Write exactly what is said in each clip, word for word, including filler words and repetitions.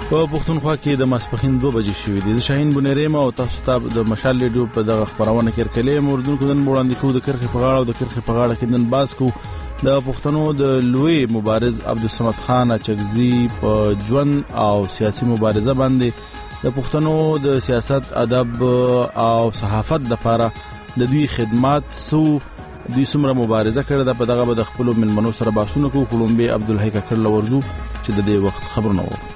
په پښتونخوا کې د ماسپښین دوه بجې شوې دي. زه شاهین بنیریم او تاسو ته د مشال ریډیو په دغه خبرونه کې کلې موردونکو نن وړاندې کوو د کرخې په غاړه او د کرخې په غاړه کې نن باز کوو د پښتنو د لوی مبارز عبدالصمد خان اچکزي په ژوند او سیاسي مبارزه باندې د پښتنو د سیاست ادب او صحافت لپاره د دوی خدمات سو دوی څومره مبارزه کړې ده په دغه به د خپلو مېلمنو سره بحثونه کوو. کولومبي عبدالحی ککړ له ورځو چې د دې وخت خبرونه وو.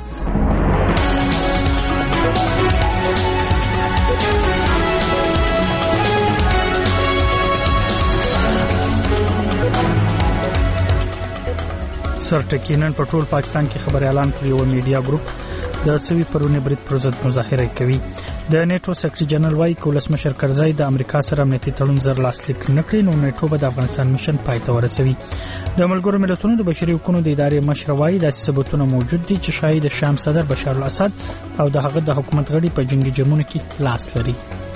سرټکینن په ټول پاکستان کې خبر اعلان کړی او میډیا ګروپ د سوي پرونی برید پر ضد مظاهره کوي. د نیټو سیکرټری جنرال وايي ولسمشر کرزی د امریکا سره امنیتي تړون زر لاسلیک نکړي نو نیټو به د افغانستان میشن پای ته ورسوي. د ملګرو ملتونو د بشري حقوقو د ادارې مشر وايي د ثبوتونو موجود دي چې شاید شام صدر بشار الاسد او د هغه د حکومت غړي په جنگي جرمونو کې لاس لري.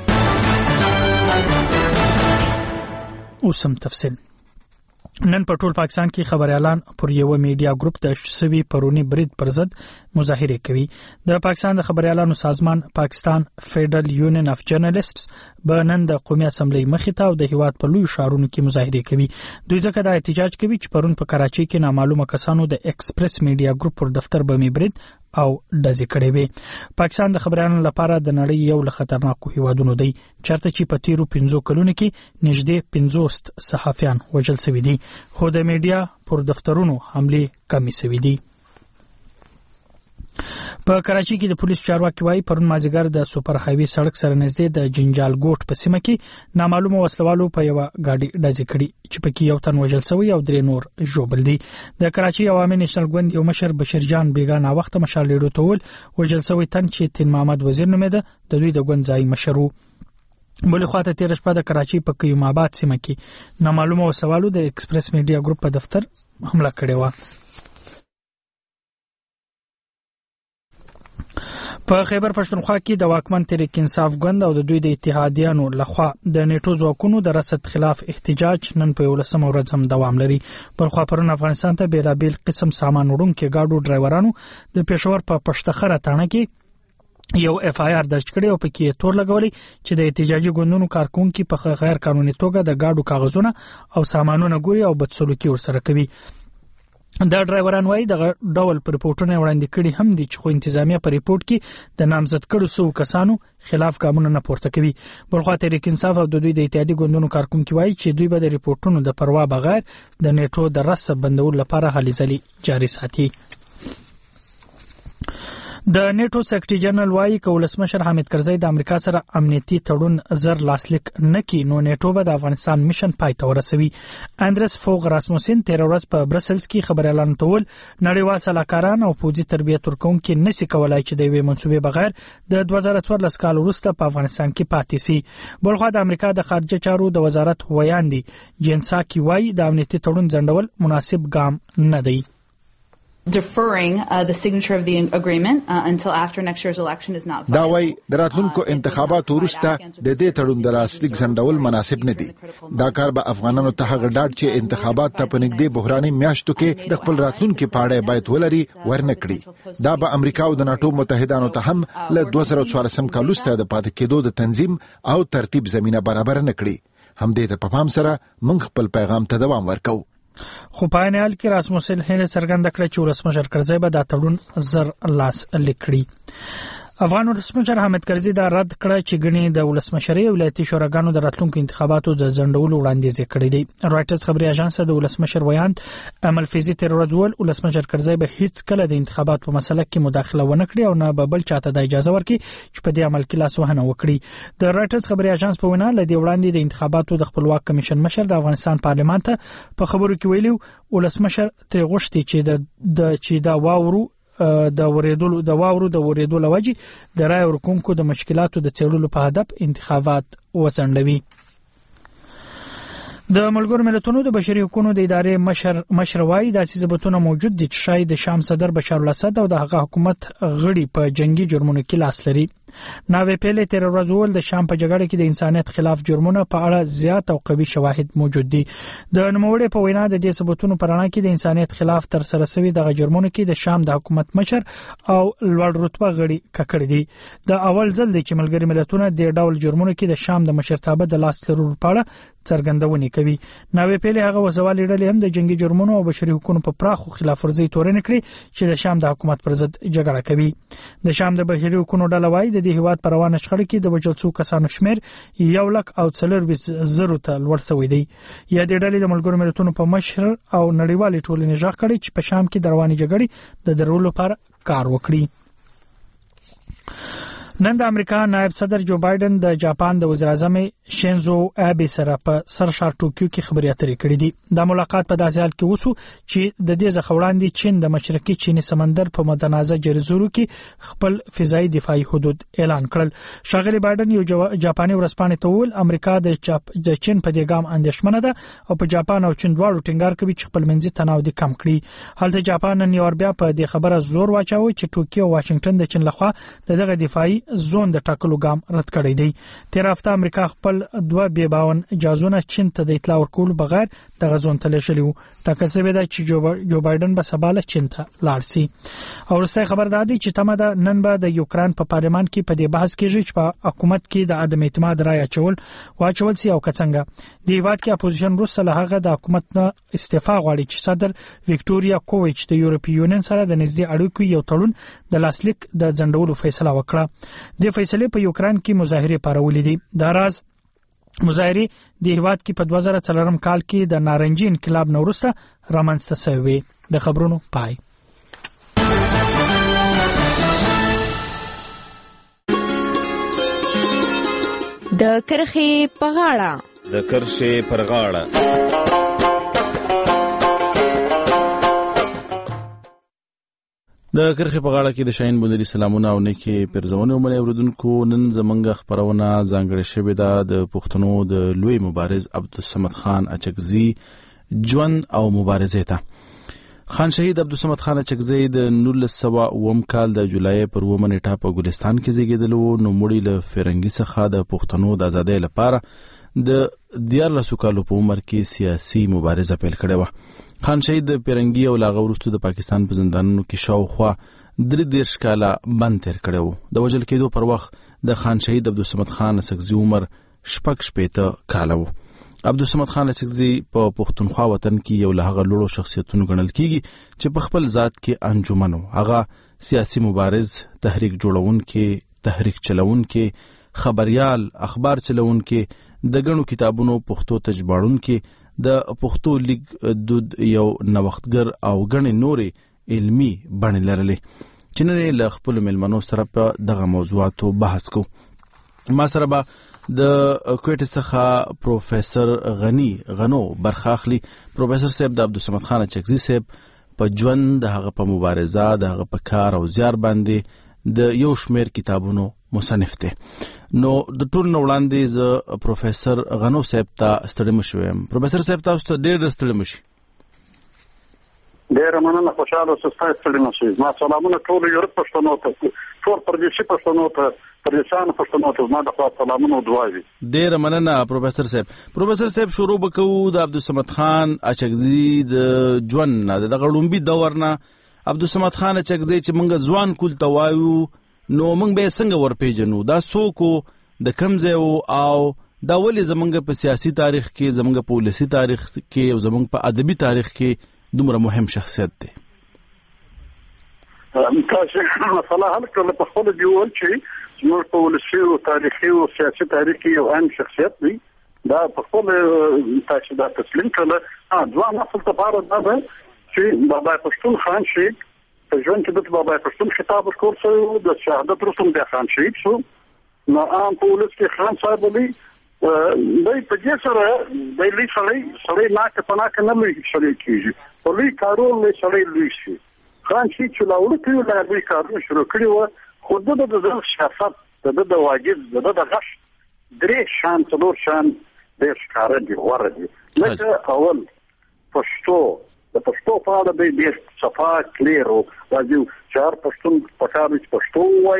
اوسم تفصیل. نن په ټول پاکستان کې خبر اعلان پر یو میډیا ګروپ د سوي پرونی برید پر ضد مظاهره کوي. د پاکستان د خبر اعلانو سازمان پاکستان فیډرل یونین اف جرنالیسټس به نن د قومي اسمبلی مخې ته او د هیواد په لوی ښارونو کې مظاهره کوي. دوی ځکه د احتجاج کوي چې پرون په کراچۍ کې نامعلومه کسانو د ایکسپریس میډیا ګروپ پر دفتر باندې برید او ډزې کړې وي. پاکستان د خبرانو لپاره د نړۍ یو له خطرناکو هیوادونو دی چرته چې په تیرو پنځو کلونو کې نږدې پنځوس صحافیان وژل شوي دي خو د میډیا پر دفترونو حمله کمې شوې دي. په کراچۍ کې د پولیس چارواکي وايي پرون مازیګر د سوپر هایوي سړک سره نږدې د جنجال ګوټ په سیمه کې نامعلومه وسلوالو په یو گاډي ډزې کړې چې پکې یو تن وژل شوی او درې نور ژوبل دي. د کراچۍ عوامي نېشنل ګوند یو مشر بشیر جان بیگانه وخت مشال ریډیو تول وژل شوی تن چې تین محمد وزیر نومېده د دوی د ګوند ځای مشر وو. بل خواته تیر شپه د کراچۍ په قیوم آباد سیمه کې نامعلومه وسلوالو د ایکسپریس میډیا ګروپ په دفتر حمله کړې و. په خیبر پښتونخوا کې د واکمن تحریک انصاف ګوند او د دوی د اتحادیانو لخوا د نیټو ځواکونو د رصد خلاف احتجاج نن په ولسمه ورځ هم دوام لري. پر خوا پرون افغانستان ته بیلابیل قسم سامان وړونکي گاډو ډرایورانو د پېښور په پښتخره تاڼه کې یو اف آی آر درج کړی او پکې تور لګولې چې د احتجاجي ګوندونو کارکونکو په غیر قانوني توګه د گاډو کاغذونه او سامانونه ګوري او بدسلوکي ورسره کوي. دا ډرایوران وايي د ډول پر رپورټونه وړاندې کړي هم دي چې خو انتظامیه پر رپورټ کې د نامزد کړو سو کسانو خلاف ګامونه نه پورته کوي. بلخوا تحریک انصاف او د دوی د اتحادیې ګوندونو کارکونکو وايي چې دوی به د رپورټونو د پروا بغیر د نیټو د رسب بندولو لپاره هلې ځلې جاري ساتي. د نیټو سیکرټری جنرال وايي چې ولسمشر حامد کرزی د امریکا سره امنیتي تړون زر لاسلیک نکړي نو نیټو به د افغانستان میشن پای ته ورسوي. اندرس فوغ راسموسن تیر ورځ په برسلز کې خبر اعلان کول نړیوال سلاکاران او پوځي تربیت ورکوونکي نشي کولای چې د یوې منسوبې بغیر د دوه زره څوارلس کال وروسته په افغانستان کې پاتې شي. بلخوا د امریکا د خارجه چارو د وزارت ویاندې جنساکي وايي د امنیتي تړون ځنډول مناسب ګام نه دی. deferring uh, the signature of the agreement uh, until after next year's election is not دا وای د راتلونکو انتخاباتو وروسته د دې تړون د لاسلیک ځنډول مناسب نه دی. دا کار به افغانانو ته هغه ډاډ چې انتخابات ته په نږدې بحراني میاشتو کې د خپل راتلونکو پاړې باید ولري ورنه کړي. دا به امریکا او د ناتو متحدانو ته هم له دوه زره څوارلسم کال وروسته د پاتې کېدو د تنظیم او ترتیب زمينه برابر نه کړي. هم دې ته په پام سره موږ خپل پیغام ته دوام ورکو. خو په عین حال کې راسموسن هله څرګنده کړه چې ولسمشر کرزی به دا تړون زر لاس لیکړي. افغان ولسمشر حامد کرزی دا رد کړه چې غني د ولسمشري ولایتي شوراګانو د راتلونکو انتخاباتو د ځنډولو وړاندیز کړی دی. رائټرز خبري اژانس د ولسمشر ویاند عمل فیزي تر ورځول ولسمشر کرزی به هیڅ کله د انتخاباتو په مسله کې مداخله ونه کړي او نه به بل چاته د اجازه ورکړي چې په دې عمل کې لاس وهنه وکړي. د رائټرز خبري اژانس په وینا لدی وړاندې د انتخاباتو د خپلواک کمیشن مشر د افغانستان پارلمان ته په خبرو کې ویلو ولسمشر تر غوښتي چې د چې دا واورو د ورېدلو د واورو د ورېدلو لوجې د رای ورکونکو د مشکلاتو د څېړلو په هدف انتخابات وڅنډوي. د ملګرو ملتونو د بشري حقوقو د ادارې مشر مشر وايي د ثبوتونو موجود دي چې شاید شام صدر بشار الاسد او د هغه حکومت غړي په جنگي جرمونو کې لاس لري. ناوې پیلې تیر ورځ ول د شام په جګړه کې د انسانیت خلاف جرمونو په اړه زیات او قوي شواهد موجود دي. د نوموړي په وینا د دې ثبوتونو پر اړه کې د انسانیت خلاف تر سره شوی د جرمونو کې د شام د حکومت مشر او لوړ رتبه غړي ککړ دي. د اول ځل د ملګری ملتونو د ډول جرمونو کې د شام د مشرتابه د لاس لرلو په اړه څرګندونه کوي. ناوې پیلې هغه وسوالې ډلې هم د جنگي جرمونو او بشري حقوقو په پراخو خلاف ورزي تورن کړي چې د شام د حکومت پر ضد جګړه کوي. د شام د بشري حقوقو ډله وايي د دې هیواد پر روانه شخړه کې د وجل څو کسانو شمیر یو لک او څلور زرو ته لوړ شوی دی. یا د ډلې د ملګرو ملتونو په مشر او نړیوالې ټولنې ژغ کړي چې په شام کې د رواني جګړې د درولو لپاره کار وکړي. نن د امریکا نائب صدر جو بایدن د جاپان د وزیر اعظم شینزو آبه سره په سرشار ټوکیو کې خبرې اترې کړې دي. دا ملاقات په داسې حال کې وسو چې د دې ځخ وړاندې چین د مشرقي چینی سمندر په متنازع جزیرو کې خپل فضائي دفاعي حدود اعلان کړل. شاغلی بایدن یو جاپاني ورسپانې ته وویل امریکا د د چین په دې ګام اندېښمنه ده او په جاپان او چین دواړو ټینګار کوي چې خپل منځي تناو دي کم کړي. حالت جاپان نن یو بیا په دې خبره زور واچاوي چې ټوکیو او واشنگټن د چین لخوا دغه دفاعي زون د ټاکلو ګام رد کړی دی. تیر هفته امریکا خپل دوه بي باون جازونه چین ته د اطلاع ورکول بغیر د غزون تلشلی وو. ټاکل شوی دی چې جو بایدن به سباله چین ته لاړ شي. او وروسته خبر دادی چې تمه ده نن به د یوکران په پارلمان کې په دې بحث کېږي چې په حکومت کې د عدم اعتماد رائے اچول واچول سي او کڅنګ د هیواد کې اپوزیشن روسه له هغه د حکومت نه استعفا غواړي چې صدر وکټوریا کوویچ د یورپی یونین سره د نږدې اړیکو یو تړون د لاسلیک د ځنډولو فیصله وکړه. د فیصله په یوکران کې مظاهره پارولې دي. دا راز مظاهره د هیواد کې په دوه زره څلورم کال کې د نارنجي انقلاب نورسته رامنځته شوې. د خبرونو پای. د کرخې په غاړه د کرښې پر غاړه د کرخې په غاړه کې د شاهین بندري سلامونه او نیکی پرزونه ومنه اوردونکو. نن زمنګ خبرونه ځانګړې شوې ده د پښتنو د لوی مبارز عبدالصمد خان اچکزي ژوند او مبارزې ته. خان شهید عبدالصمد خان اچکزي د نولس سوه اووم کال د جولای پر اوومه نیټه په ګلستان کې زیږیدل وو. نو مړی له فرنګي څخه د پښتنو د ازادۍ لپاره د دیارلسو کالو په عمر کې سیاسي مبارزه پیل کړې وه. خان شهید د پیرنګي او لاغه وروسته د پاکستان په زندانونو کې شاوخوا درې دېرش کاله بند تیر کړی وو. د وژل کېدو پر وخت د خان شهید عبدالصمد خان اڅکزي عمر شپږ شپېته کاله وو. عبدالصمد خان اڅکزي په پښتونخوا وطن کې یو له هغه لوړو شخصیتونو ګڼل کېږي چې په خپل ذات کې انجمن وو. هغه سیاسي مبارز، تحریک جوړونکي، تحریک چلونکي، خبريال، اخبار چلونکي، د غنو کتابونو پښتو ته ژباړونکي، د پښتو لیگ دود یو نوښتګر او غني نوري علمی بڼې لرلې چې نن له خپل ملمنو سره په دغه موضوعاتو بحث کو. ما سره به د کوټ څخه پروفیسور غنی غنو برخاخلی. پروفیسور صاحب د عبدالصمد خان اچکزي صاحب په ژوند، د هغه په مبارزه، د هغه په کار او زیار باندې د یو شمیر کتابونو مصنف دی. نو د ټول نو وړاندې ز پروفیسور غنو صاحب ته ستړي مشوم. پروفیسور صاحب تاسو ته ډېر ستړي مشي. ډېر مننه، خوشاله اوسئ. ستړي مشي. ما سلامونه ټول یورپ پښتنو ته، ټول پردیسي پښتنو ته، پردیسان پښتنو ته ما د خپل سلامونه او دعاوي. ډېر مننه پروفیسور صاحب. پروفیسور صاحب شروع وکړو د عبدالصمد خان اچکزي د ژوند نه، د غړومبي دور نه. عبدالصمد خان اچکزي چې موږ ځوان کول ته وایو، نو موږ به څنګه ورپېژنو؟ دا څوک د کوم ځای او دا ولې زموږ په سیاسي تاریخ کې، زموږ په ولسي تاریخ کې او زموږ په ادبي تاریخ کې دومره مهم شخصیت دی؟ تاسو مثلا هل کله په خپل دیول چې زموږ په ولسي او تاریخي او سیاسي تاریخ کې یو اهم شخصیت دی، دا په خپل تاسو دا تسلیم کړل. ها ځوان اصل ته بار ده چې بابا پښتون خان شهید په ژوند کې د بابا پښتون خطاب ورکول شو، د شهادت وروسته بیا خان شهید شو. نو عام په ولس کې خان صاحب دی دوی په دې سره د لوی سړی سړی ناکه په ناکه نه لوی سړی کېږي، په لوی کارونه لوی سړی لوی شي. خان شهید چې لاوړ کړي لا لوی کارونه شروع کړي وو، خو د د ځل سیاست د د واجب د د غش درې شان څلور شان د ښکار دي غوړ دي. لکه اول پښتو، د پښتو په اړه د دې صفه کلیر او واجب چار پښتون پکاره چې پښتو وایي،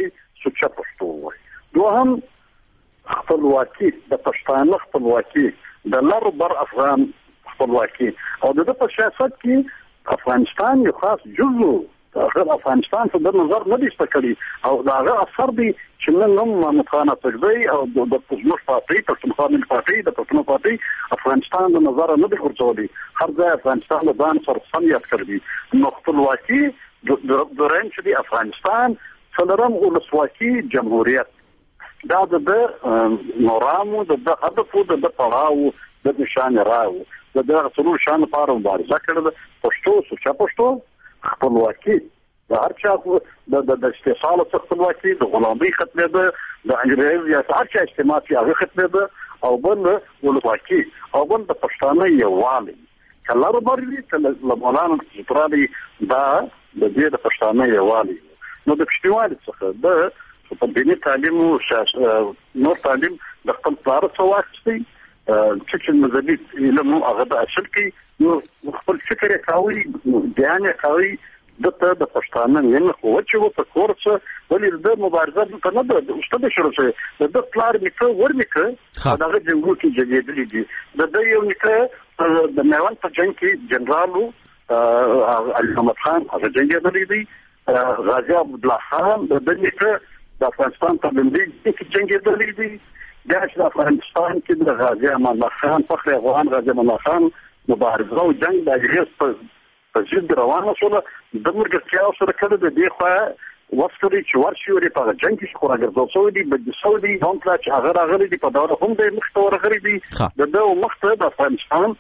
سوچه پښتو وایي. دوهم خپلواکي د پښتانه خپلواکي د لر بر افغان خپلواکي او د په سیاست کې افغانستان یو خاص جزء هغه افغانستان څخه د نظر نه دی ستکړي او دا هغه اثر دی چې نن هم مخانه تجربه او د پښتون پارټي پښتون پارټي د پښتون پارټي افغانستان د نظر نه دی ورڅولي هر ځای افغانستان د ځان سره سمیت کړی نو خپلواکي د رنګ دی افغانستان څلورم ولسواکي جمهوریت دا د نورامو د هدف او د پړاو د نشان راو د دغه څلور شان لپاره مبارزه کړې پښتو سوچا پښتو خپلواکي د هر چا د د استقلال څخه خپلواکي د غلامۍ ختمېده د انګریز یا هر چا استعماري هغه ختمېده او بل ولسواکي او بل د پښتانه یووالي کله وربري کله مولانا سترالي دا د دې د پښتانه یووالي نو د پښتوالي څخه د په دیني تعلیم او نور تعلیم د خپل پلار څخه واخستي چې مذهبي علم هغه د اصل کې نو خپل فکر کوي بیان کوي د ته د پښتانه نه خو چې و په کورسه ولې د مبارزه په نه د استاد شروع شي د پلار میکه ورنیکه دا د جنگو کې جګېدلې دي د د یو نیکه د میوان په جنگ کې جنرالو علي محمد خان هغه جنگېدلې دي غازي عبد الله خان د د نیکه د افغانستان په لمبي کې جنگېدلې دي د افغانستان کې د غازي امان الله خان فخر افغان غازي امان الله خان مبارزه او جنگ د انګلیس په ضد روانه شوه د مرګ سره کړه د دې خو وسکري چې ورشي په جنگ کې خو راګرځول شو دي د سعودي هم چې هغه راغلي دي په دوره هم د مخته ورغلي دي د دوه مخته د افغانستان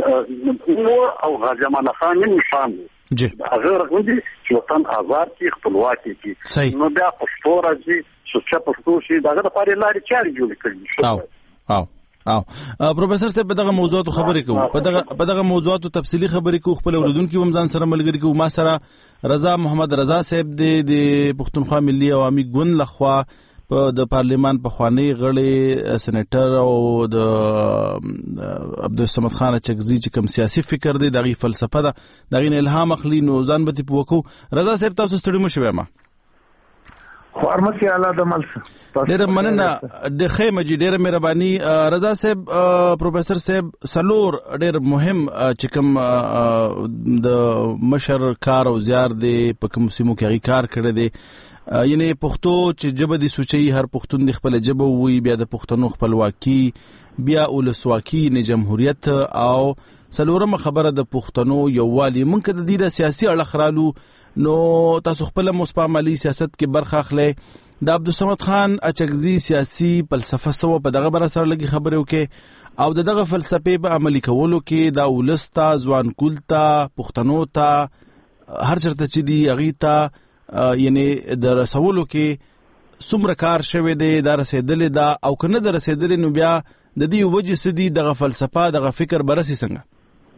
او غازي امان الله خان نشان جی هغه راغلي چې وطن آزاد کی خپلواکي کی نو بیا پښتو راځي چې پښتو شي دغه لپاره لارې چارې جوړې کړې او او او پروفیسور صاحب په دغه موضوعاتو خبرې کوو په دغه په دغه موضوعاتو تفصیلی خبرې کوو خپل اوریدونکو هم ځان سره ملګری کوو ما سره رضا محمد رضا صاحب د پښتونخوا ملي عوامي ګوند لخوا په د پارلیمان په خوانی غړي سېنیټر او د عبدالصمد خان چغزي چې کوم سیاسي فکر دی دغه فلسفه ده دغه الهام اخلي نو ځان به په وکو رضا صاحب تاسو ستړي مو شوي ما فارمسي اعلی د ملس ډېر مننه د خیمه جی ډېر مهرباني رضا صاحب پروفیسور صاحب سلور ډېر مهم چې کوم د مشر کار او زیار دی په کوم سیمو کې کار کړی دی یعنی پښتو چې جبه دي سوچي هر پښتون د خپل جبه وي بیا د پښتنو خپلواکي بیا ولسواکي نه جمهوریت او سلورم خبره د پښتنو یووالي مونږ د دې د سیاسي اړه خرالو نو تاسو خپل مصپامالي سیاست کې برخه اخلي د عبدالصمد خان اچکزي سیاسي فلسفه سو په دغه بر سره لګي خبرو کې او دغه فلسفه په عملي کولو کې دا ولستا ځوان کولتا پښتنو ته هر چرته چې دی اغیتا یعنی د رسولو کې څومره کار شوه دی دا رسیدلې دا او کنه د رسیدلې نو بیا د دې وجه سدي دغه فلسفه دغه فکر برسي څنګه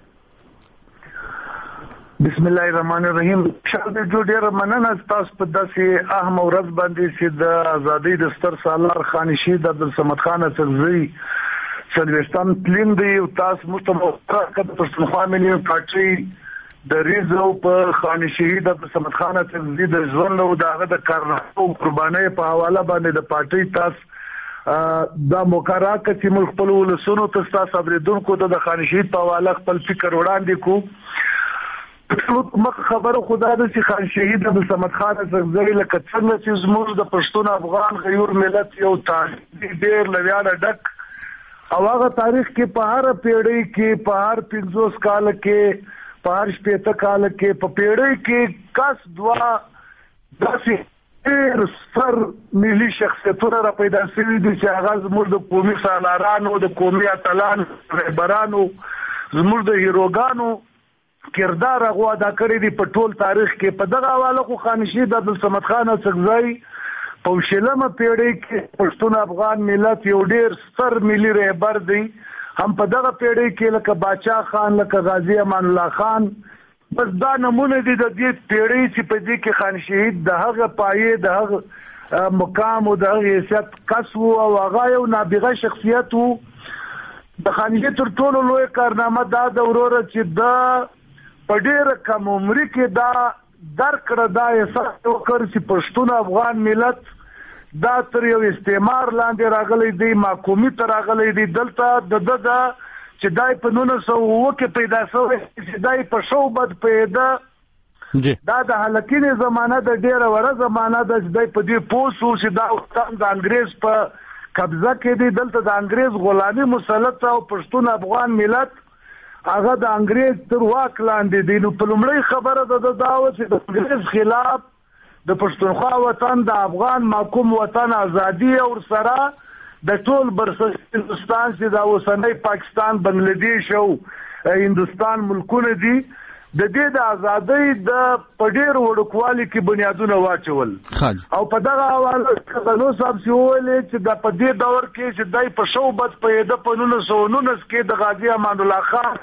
بسم الله الرحمن الرحیم شاید جو ډیر مننه تاسو په داسې اهم ورځ باندې چې د ازادۍ د ستر سالار خان شهید عبدالصمد خان چغزي څلوېښتم تلین دی تاسو مستمره کده پښتونخوا ملي پارټي د ریزو په خان شهید عبدالصمد خان چغزي د ژوند او دغه د کارنامو قربانۍ په حواله باندې د پارټي تاسو دا مقرره کړي ملک په ولسونو ته تاسو اوریدونکو د خان شهید په حواله خپل فکر وړاندې کو مخ خبره خدا د چې خان شهید عبدالصمد خان چغزي لکه څنګه چې زموږ د پښتون افغان غیور ملت یو تاریخ ډیر لویاله ډک او هغه تاریخ کې په هر پیړۍ کې په هر پنځوس کال کې په هر شپږ کال کې په پیړۍ کې کس دوا داسې ډیر سر ملي شخصیتونه را پیدا شوي دي چې هغه زموږ د قومي سالارانو د قومي اتلانو رهبرانو زموږ د هیروګانو کردار هغه ادا کړی دی په ټول تاریخ کې په دغه حواله خو خان شهید عبدالصمد خان چغزي په شلمه پیړۍ کې پښتون افغان ملت یو ډیر ستر ملي رهبر دی هم په دغه پیړۍ کې لکه باچا خان لکه غازی امان الله خان بس دا نمونه دي د دې پیړۍ چې په دې کې خان شهید د هغه پایې د هغه مقام او د هغه حیثیت کسو او هغه یو نابغه شخصیت وو د خان شهید تر ټولو لوی کارنامه دا د وروره چې د په ډېر کم عمر کې دا درکړه دا احساس وکړ چې پښتون افغان ملت دا تر یو استعمار لاندې راغلی دی، محکومي ته راغلی دی. دلته د ده چې دای په نولس سوه اووه کې پیدا شوی چې دای په شوبد پیدا دا د هلکینې زمانه د ډېره وره زمانه ده چې دای په دې پوه شو چې دا وختان د انګریز په قبضه کې دی. دلته د انګریز غلامي مسلط او پښتون افغان ملت هغه د انګریز تر واک لاندې دی. نو په لومړۍ خبره د دا و چې د انګریز خلاف د پښتونخوا وطن د افغان محکوم وطن ازادي او سره د ټول برسر هندستان چې دا اوسنۍ پاکستان بنگلاديش او هندستان ملکونه دي د دې د ازادۍ د پډیر وړوکوالي کې بنیادونه واچول. او په دغه حواله غنو صاحب چې ویل چې د په دې دور کې چې دای په شوبت پیدا په نولس سوه نولس کې د غازی امان الله خان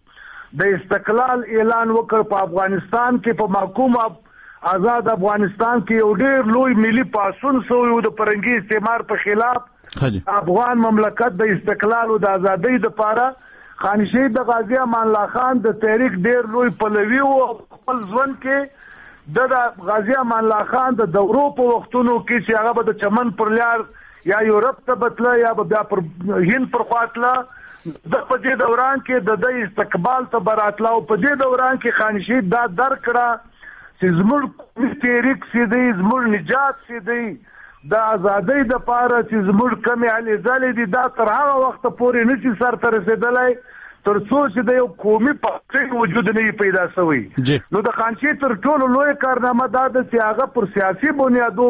د استقلال اعلان وکړ په افغانستان کې په محکوم آزاد افغانستان کې یو ډېر لوی ملي پاڅون شوی و د فرنګي استعمار په خلاف افغان مملکت د استقلال او د ازادۍ لپاره. خان شهید د غازی امان الله خان د تاریخ ډېر لوی پلوي او خپل ژوند کې د غازی امان الله خان د دورو په وختونو کې چې هغه به د چمن پر لار یا یورپ ته بتله یا بیا پر هند پر خواطله د په دې دوران کې د د استقبال ته براتله او په دې دوران کې خان شهید دا درکړه چې زموږ تحریک سي دی، زموږ نجات سي دی، د ازادۍ د پاره چې زموږ کمې هلې ځلې دي دا تر هغه وخته پورې نه شي سرته رسېدلی تر څو چې د یو قومي پارټۍ وجود نه وي پیدا شوی. نو د خانشهید تر ټولو لویه کارنامه دا ده چې هغه پر سیاسي بنیادو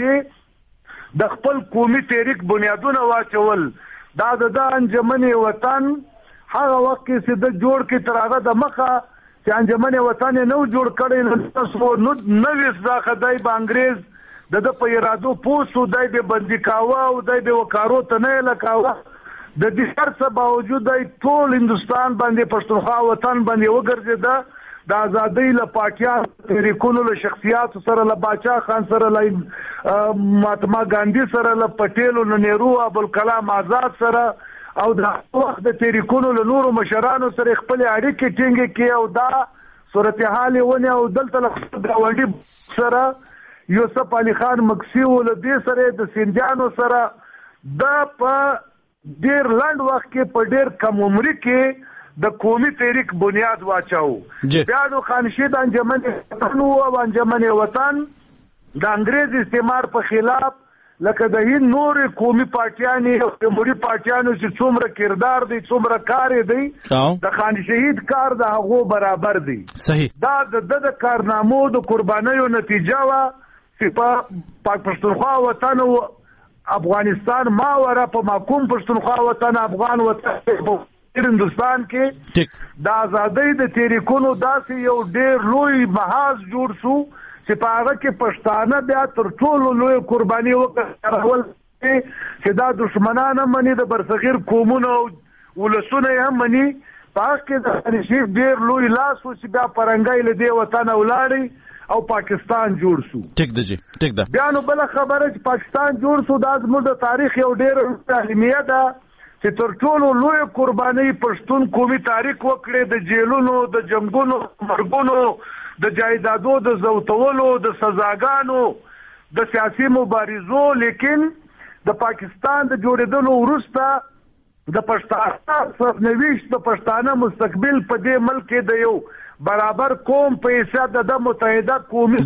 باندې د خپل قومي تحریک بنیادونه واچول. دا د د انجمن وطن هغه وخت کې چې د جوړ کې تر هغه د مخه چې انجمن وطن نو جوړ کړی نو نویس دا خدای به انګریز د د په ارادو پوسو دای به بندي کاوه او دای به وکارو ته نه لکاوه. د دې هر څه باوجود دای ټول هندستان باندې پښتونخوا وطن باندې وګرځیده. د ازادۍ له پاکیان تحریکونو له شخصیات سره له باچا خان سره له مهاتما ګاندھی سره له پټیل له نهرو ابوالکلام آزاد سره او د وخت د تحریکونو له نورو مشرانو سره خپل اړیکې ټینګې کړي او دا صورتحال ونه او دلته له ګاونډي سره یوسف علي خان مکسی ول دې سره د سیندیانو سره د په ډیر لنډ وخت کې په ډیر کم عمر کې د قومي تحریک بنیاد واچاو. بیا نو خان شهید انجمن وطن او انجمن وطن د انګریز استعمار په خلاف لکه د هند نور قومي پارټیانې او جمهوري پارټیانو چې څومره کردار دی څومره کار دی د خان شهید کار د هغو برابر دی. صحیح. دا د د کارنامو د قربانیو نتیجه وا چې په پاک پښتونخوا وطن او افغانستان ماوره په محکوم پښتونخوا وطن افغان وطن په هندستان کې د ازادۍ د تحریکونو داسې یو ډېر لوی محاذ جوړ شو چې په هغه کې پښتانه بیا تر ټولو لوی قرباني وکړل چې دا دشمنان هم مني د برصغیر قومونه او ولسونه هم مني. په هغه کې د خان شهید ډېر لوی لاس و چې بیا پرنګی له دې وطنه ولاړی او پاکستان جوړ شو. ټیک ده جی ټیک ده. بیا نو بله خبره چې پاکستان جوړ شو دا زموږ د تاریخ یو ډېر اهمیه ده چې تر ټولو لوی قرباني پښتون قومي تاریخ وکړي د جیلونو د جنگونو مرګونو د جایدادو د زوتولو د سزاګانو د سیاسي مبارزو. لیکن د پاکستان د جوړېدلو وروسته د پښتانه سرنوشت د پښتانه مستقبل په دې ملک کې د یو برابر قوم په حیثیت د متحده قومي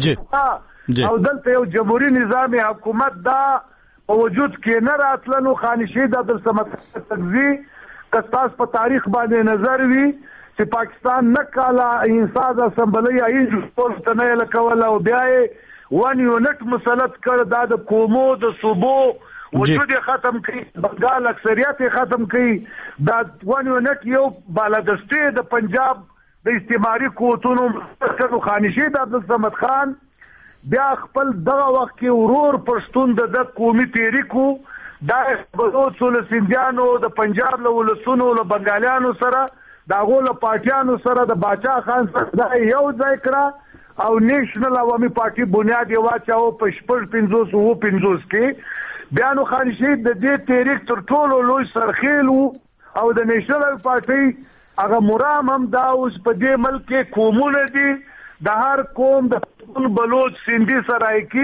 او دلته یو جمهوریت نظام حکومت دا په وجود کې نه راتله. نو خان شهید عبدالصمد تکزي که ستاسو په تاریخ باندې نظر وي چې پاکستان نه کاله انساز اسمبلی آئین جوړ ته نه لکوله او بیا یې ون یونټ مسلط کړ. دا د قومو د صوبو وجود یې ختم کړي، بنګال اکثریت یې ختم کړي. دا ون یونټ یو بالادستې د پنجاب د استعماري قوتونو کړو. خان شهید عبدالصمد خان بیا خپل دغه وخت کې ورور پښتون د قومي تحریکو دا بلوڅ له سیندیانو د پنجاب له ولسونو له بنګالیانو سره د هغو له پارټیانو سره د باچا خان سره دا یو ځای کړه او نیشنل عوامي پارټي بنیاد یې واچاوه په شپږ پنځوس اووه پنځوس کې. بیا نو خان شهید د دې تحریک تر ټولو لوی سرخیل و او د نیشنل پارټي هغه مرام هم دا اوس په دې ملک کې قومونه دي د هر قوم د بلوچ سیندي سرایکي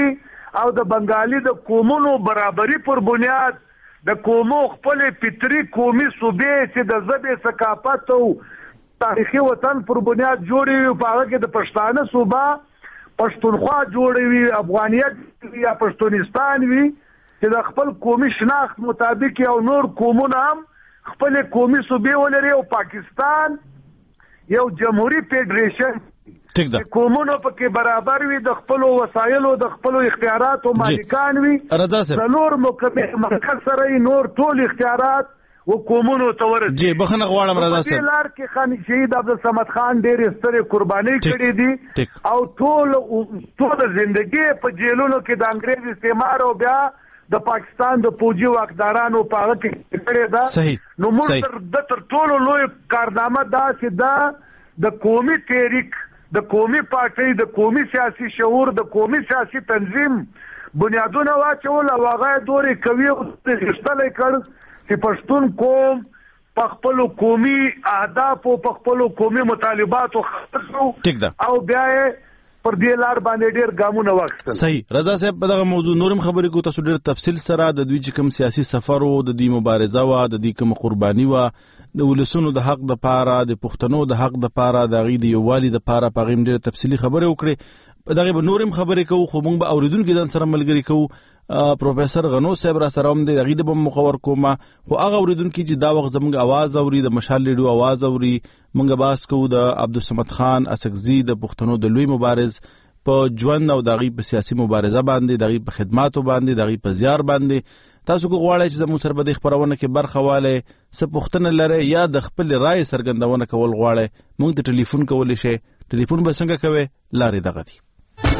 او د بنگالي د قومونو برابرۍ پر بنیاد د قومو خپل فطري قومي صوبې چې د ژبې ثقافت او تاریخي وطن پر بنیاد جوړې وي، په هغه کې د پښتانه صوبه پښتونخوا جوړې وي، افغانیت یا پښتونستان وي چې د خپل قومي شناخت مطابق او نور قومونه هم خپل قومي صوبې ولري، او پاکستان یو جمهوریت فدریشن ټیک ده قومونو پکې برابر وي، د خپل وسایلو د خپل اختیاراتو مالکان وي، رضا صاحب نور مکمل مرکز سره نور ټول اختیارات و قومونو ته ورسي. جی بخنه غواړم رضا صاحب، په لار کې خان شهید عبدالصمد خان ډېر سترې قربانۍ کړې دي او ټول ټول ژوندۍ په جیلونو کې د انګريز استعمار او بیا د پاکستان د فوجي واکدارانو په هغه کې کړې ده. صحیح. نو موږ د تر ټولو لوی کارنامه دا چې دا د قومي تحریک، د قومي پارټۍ، د قومي سیاسي شعور، د قومي سیاسي تنظیم بنیادونه واچول او هغه دورې کوي او غښتلی کړ چې پښتون قوم په خپل قومي اهداف او په خپل قومي مطالباتو خرڅو او بیا پر دې لار باندې ډېر ګامونه واخیستل. صحیح. رضا صاحب په دغه موضوع نورم خبرې کو تاسو ډېر تفصیل سره د دوی چې کوم سیاسي سفر او د دوی مبارزه وا د دوی کوم قرباني وا د ولسونو د حق د پاره د پښتنو د حق د پاره د غي د یووالي د پاره په غیم ډېر تفصیلی خبرې وکړي. په دغه به نورم خبرې کوو، خو موږ به اوریدونکو دن سره ملګری کوو. پروفیسور غنو صاحب را سره هم د غي د مخور کومه، خو هغه اوریدونکو چې دا وخت زموږ आवाज اوري، د مشال لیډو आवाज اوري، موږ باس کوو د عبدالصمد خان اسکزي د پښتنو د لوی مبارز په ژوند او دغه په سیاسي مبارزه باندې، دغه په خدماتو باندې، دغه په زیار باندې. تاسو کو غواړئ چې زموږ سره به د خبرونه کې برخه واله څه پوښتنه لرئ یا د خپل رائے څرګندونه کول غواړئ، موږ ته ټلیفون کولی شئ. ټلیفون به څنګه کوئ؟ لارې دغه دي.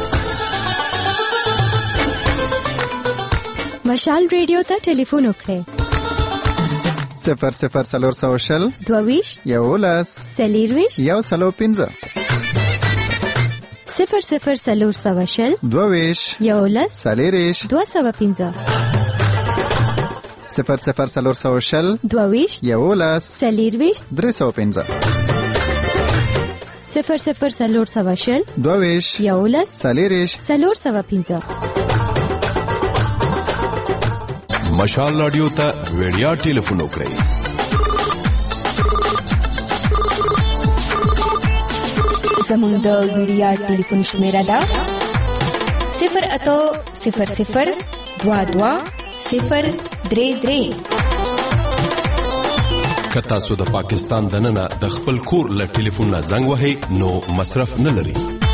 مشال ریډیو ته ټلیفون وکړئ صفر صفر سلور سو شل دوویش یولس سلیرویش یو سلو پنځه صفر صفر سلور سو شل دوویش یولس سلیریش دو سو پنځه صفر صفر سلور سو شل دوویش یولس سلیرویش درې سو پنځه صفر صفر سلور سو شل دوویش یولس سلیریش سلور سو پنځه. مشال رادیو ته ویډیا ټلیفون وکړئ زموږ د ویډیا ټلیفون شمیره ده صفر اتو صفر صفر دوا دوا صفر درې درې. که تاسو د پاکستان دننه د خپل کور له ټلیفون نه زنګ وهئ نو مصرف نه لري،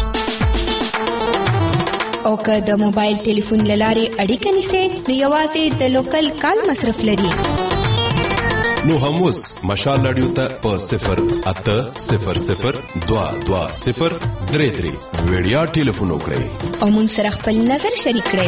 او که د موبایل ټلیفون لارې اړیکه نیسئ نو یوازې د لوکل کال مصرف لري. نو هم اوس مشال رادیو ته په صفر اته صفر صفر دوا دوا صفر درې درې ویډیا ټلیفون وکړئ او موږ سره خپل نظر شریک کړئ.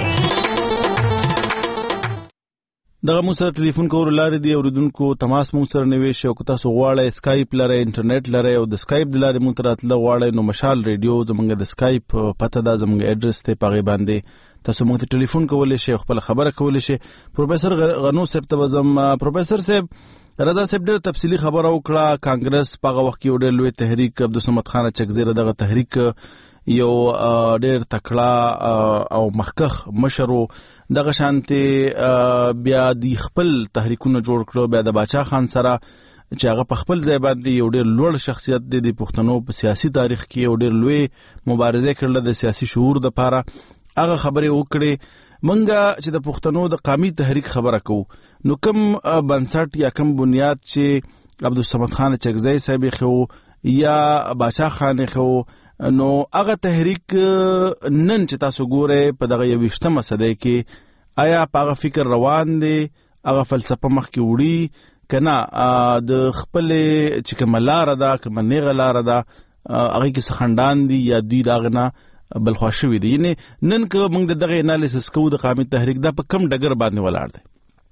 دغه موږ سره ټلیفون کول لارې دی اوریدونکو تماس موږ سره نیوي شو. که تاسو غواړئ اسکایپ لرئ، انټرنیټ لرئ او د اسکایپ د لارې موږ ته راتله غواړئ نو مشال ریډیو زموږ د اسکایپ پته ده، زموږ ایډرس ته پغې باندې تاسو موږ ته ټلیفون کولی شئ، خپل خبره کولی شئ. پروفیسور غنو صاحب ته وزم. پروفیسور صاحب رضا صاحب ډېر تفصیلی خبره وکړه. کانګرس په هغه وخت کې ډېر لوی تحریک عبدالصمد خان چکزي دغه تحریک یو ډېر تکړه او مخکخ مشرو دغه شانتي بیا د خپل تحریکونه جوړ کړو، بیا د باچا خان سره چې هغه په خپل ځای باندې یو ډېر لوړ شخصیت دی د پښتنو په سیاسي تاریخ کې، یو ډېر لوی مبارزه کړله د سیاسي شعور د پاره. هغه خبرې وکړې. منګه چې د پښتنو د قومي تحریک خبره کوو نو کوم بنسټ یا کوم بنیاد چې عبدالصمد خان چکزي صاحب خو یا باچا خان خو نو هغه تحریک نن چې تاسو ګوره په دغه یوشتمه صدۍ کې آیا هغه فکر روان دی، هغه فلسفه مخ کې وړي کنه د خپل چې کوم لار ده کوم نیغه لار ده هغه کې سخندان دي یا دوی داغنه بلخواشوي دي. یعنی نن که موږ دغه انالیسس کوو د قومي تحریک دا په کم ډګر باندې ولاړ دی؟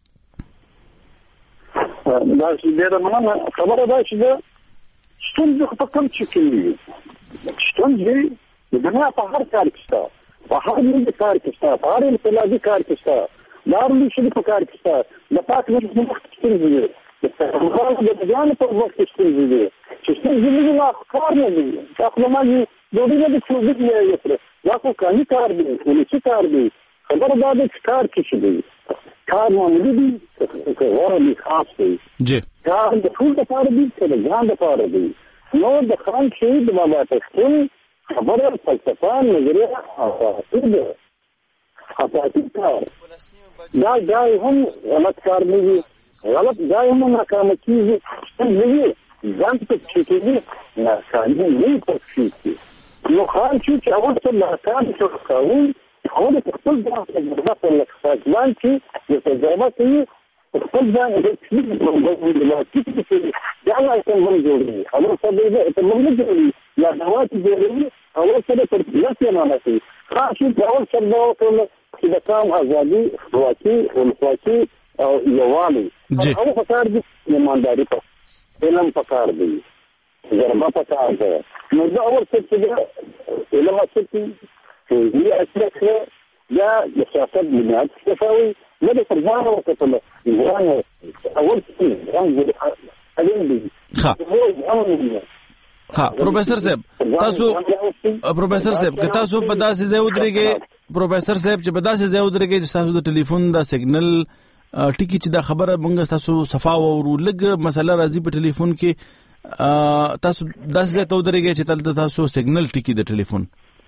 دا چې ډېره مننه خبره ده چې ستونزې په کوم څه کې وي. ستونزې د دنیا په هر کار کې شته، په هر ملي کار کې شته، په هر انقلابي کار کې شته، د هر لوی په کار کې شته. د پاک ملت په وخت کې ستونزې دي، د پیغمبرانو د بیان په وخت کې ستونزې دي چې ستونزې نه دي، کار نه دي. خپلماني ډوډۍ نه د چوبیت نه یې کړ، دا خو کاري کار دی، ولې کار دی. خبر دا د کار کې شي دی کار معمولی دی که غوره دی خاص دی جی کار د ټول لپاره دی که د ځان لپاره دی نو د خان شهید بابا پښتون خبره فلسفه نظریه اساسي ده اساسي کار دا ځای هم غلط کار نه وي غلط ځای هم ناکامه کېږي نه وي ځان ته چې کېږي ناکامي نه پکېږي نو خان شهید چې اول څه ناکام شو قانون هو د خپل ځان تجربه په لکساجمان کې د تجربه کوي خپل ځان د څه په موږ د مارکیټ کې دا نه څنګه موږ جوړوي او څه دې ته موږ جوړوي یا دا چې جوړوي او څه د پرتګال نه نشي خاصي ډول څه ډول ټول چې د کام ازادي خپلواکي او خپلواکي او یووالي او په کار دي ایمانداري په علم په کار دي تجربه په کار ده نو دا اول څه چې علم څه هي أساسها يا سياسات بنيات تساوي مدى فرزانة وكتلة إيران أول شيء رمز الألمبي ها ها پروفیسر صاحب تاسو پروفیسر صاحب که تاسو په داسې ځای ودرېږئ پروفیسر صاحب چې په داسې ځای ودرېږئ چې تاسو د ټلیفون دا سیګنل ټیکي چې دا خبره موږ تاسو صفا واورو لږ مسله راځي په ټلیفون کې تاسو داسې ځای ته ودرېږئ چې تلته تاسو سیګنل ټیکي د ټلیفون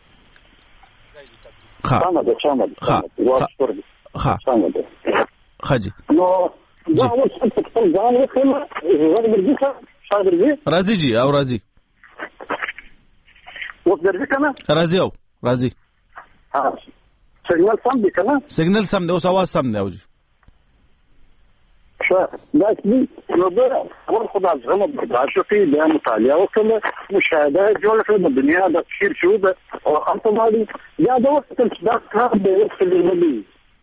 ها ها ها ها جی نو دا اول څه په خپل ځان وکړم زه درځم شاګرد راځي جی او راځي وګورئ کنه راځي او راځي ها سیګنل سم دی کنه سیګنل سم دی او اواز سم دی او جی ښه دا چې نو دا اول خدای زغم برداشت کوي بیا مطالعه وکړه مشاهده جوړ کړه د دنیا د تفسیر شو ده او انتمادي یا دا وخت چې دا کار به وکړي دی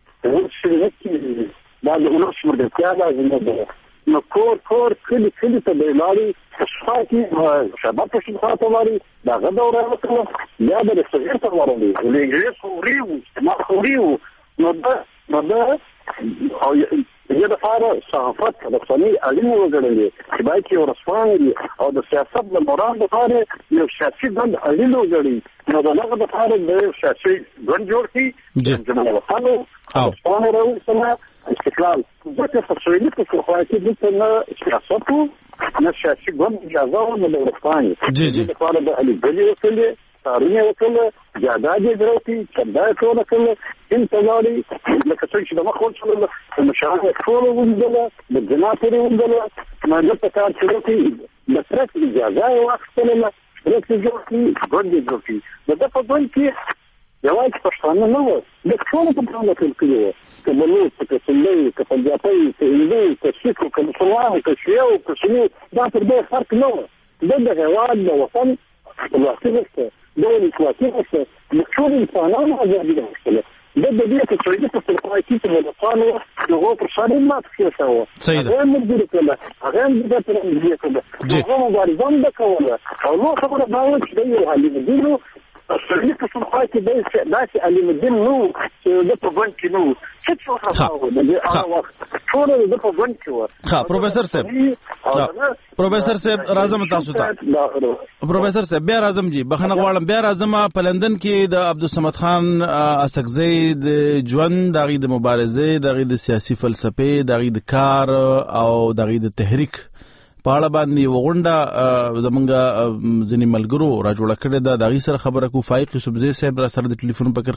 ورشي دا د اولس مرګتیا لازم ده نو کور کور کلی کلی ته دی لاري شفاکي شباب په شفاته لاري دا غوړه وکړه یا د صغیر ته ورولې ولې خوريو ما خوريو نو دا نو دا او یه د فاره صحافت رسنۍ اړینه وګڼلې چې باید یو رسنۍ او د سیاست د مرام لپاره یو سیاسي ګوند اړینه وګڼي نو دغه د فاره د سیاسي ګوند جوړ کړي چې د وطن او رسنۍ راوستنه استقلال ځکه په سویلي په خواهی د نه سیاست نه سیاسي ګوند اجازه نه د رسنۍ د فاره د علي ګلي وکړي تارونه وکړه جاداد دروتي چنده ټول کړه انتظاري لکه څنګه چې د مخول شول د مشاهده ټول وندله د جناتري وندله ما د پکار چې د ترک اجازه واخیستله ترک جوړي ګوندې جوړي د په ګوند کې یوازې پښتانه نه و د ټول په ډول کې کېږي چې بلوچ چې څنګه چې پنجابي چې هندي چې سیکو چې مسلمان چې شیعو چې سني دا پر دې فرق نه و د هغوی د وطن خپلواکي نشته دولي خپلواکي نشته د ټول انسانانو ازادي نشته د دې په څیر چې په خپلواکي کې د قانون دغه پر شان ما څه شو هغه مجبور کړه هغه د تر دې کړه هغه مبارزان د کوله او نو خبره دا و چې د یو حالي دینو سړي په څنګه کې د داسې علم الدین نو چې د په ګوند کې نو څه څه خبره ده د هغه وخت ټول د په ګوند کې و ها پروفیسور صاحب پروفیسور صاحب راځم تاسو ته پروفیسور صاحب بیا راځم جی بخنه غواړم بیا راځم په لندن کې د عبدالصمد خان اسکزی د ژوند دغه د مبارزه دغه د سیاسي فلسفه دغه د کار او دغه د تحریک پاړه باندې وغونډه زمونږ ځینې ملګرو را جوړه کړې ده دغه سره خبره کو فایق یوسفزی صاحب را سره د ټلیفون پکړ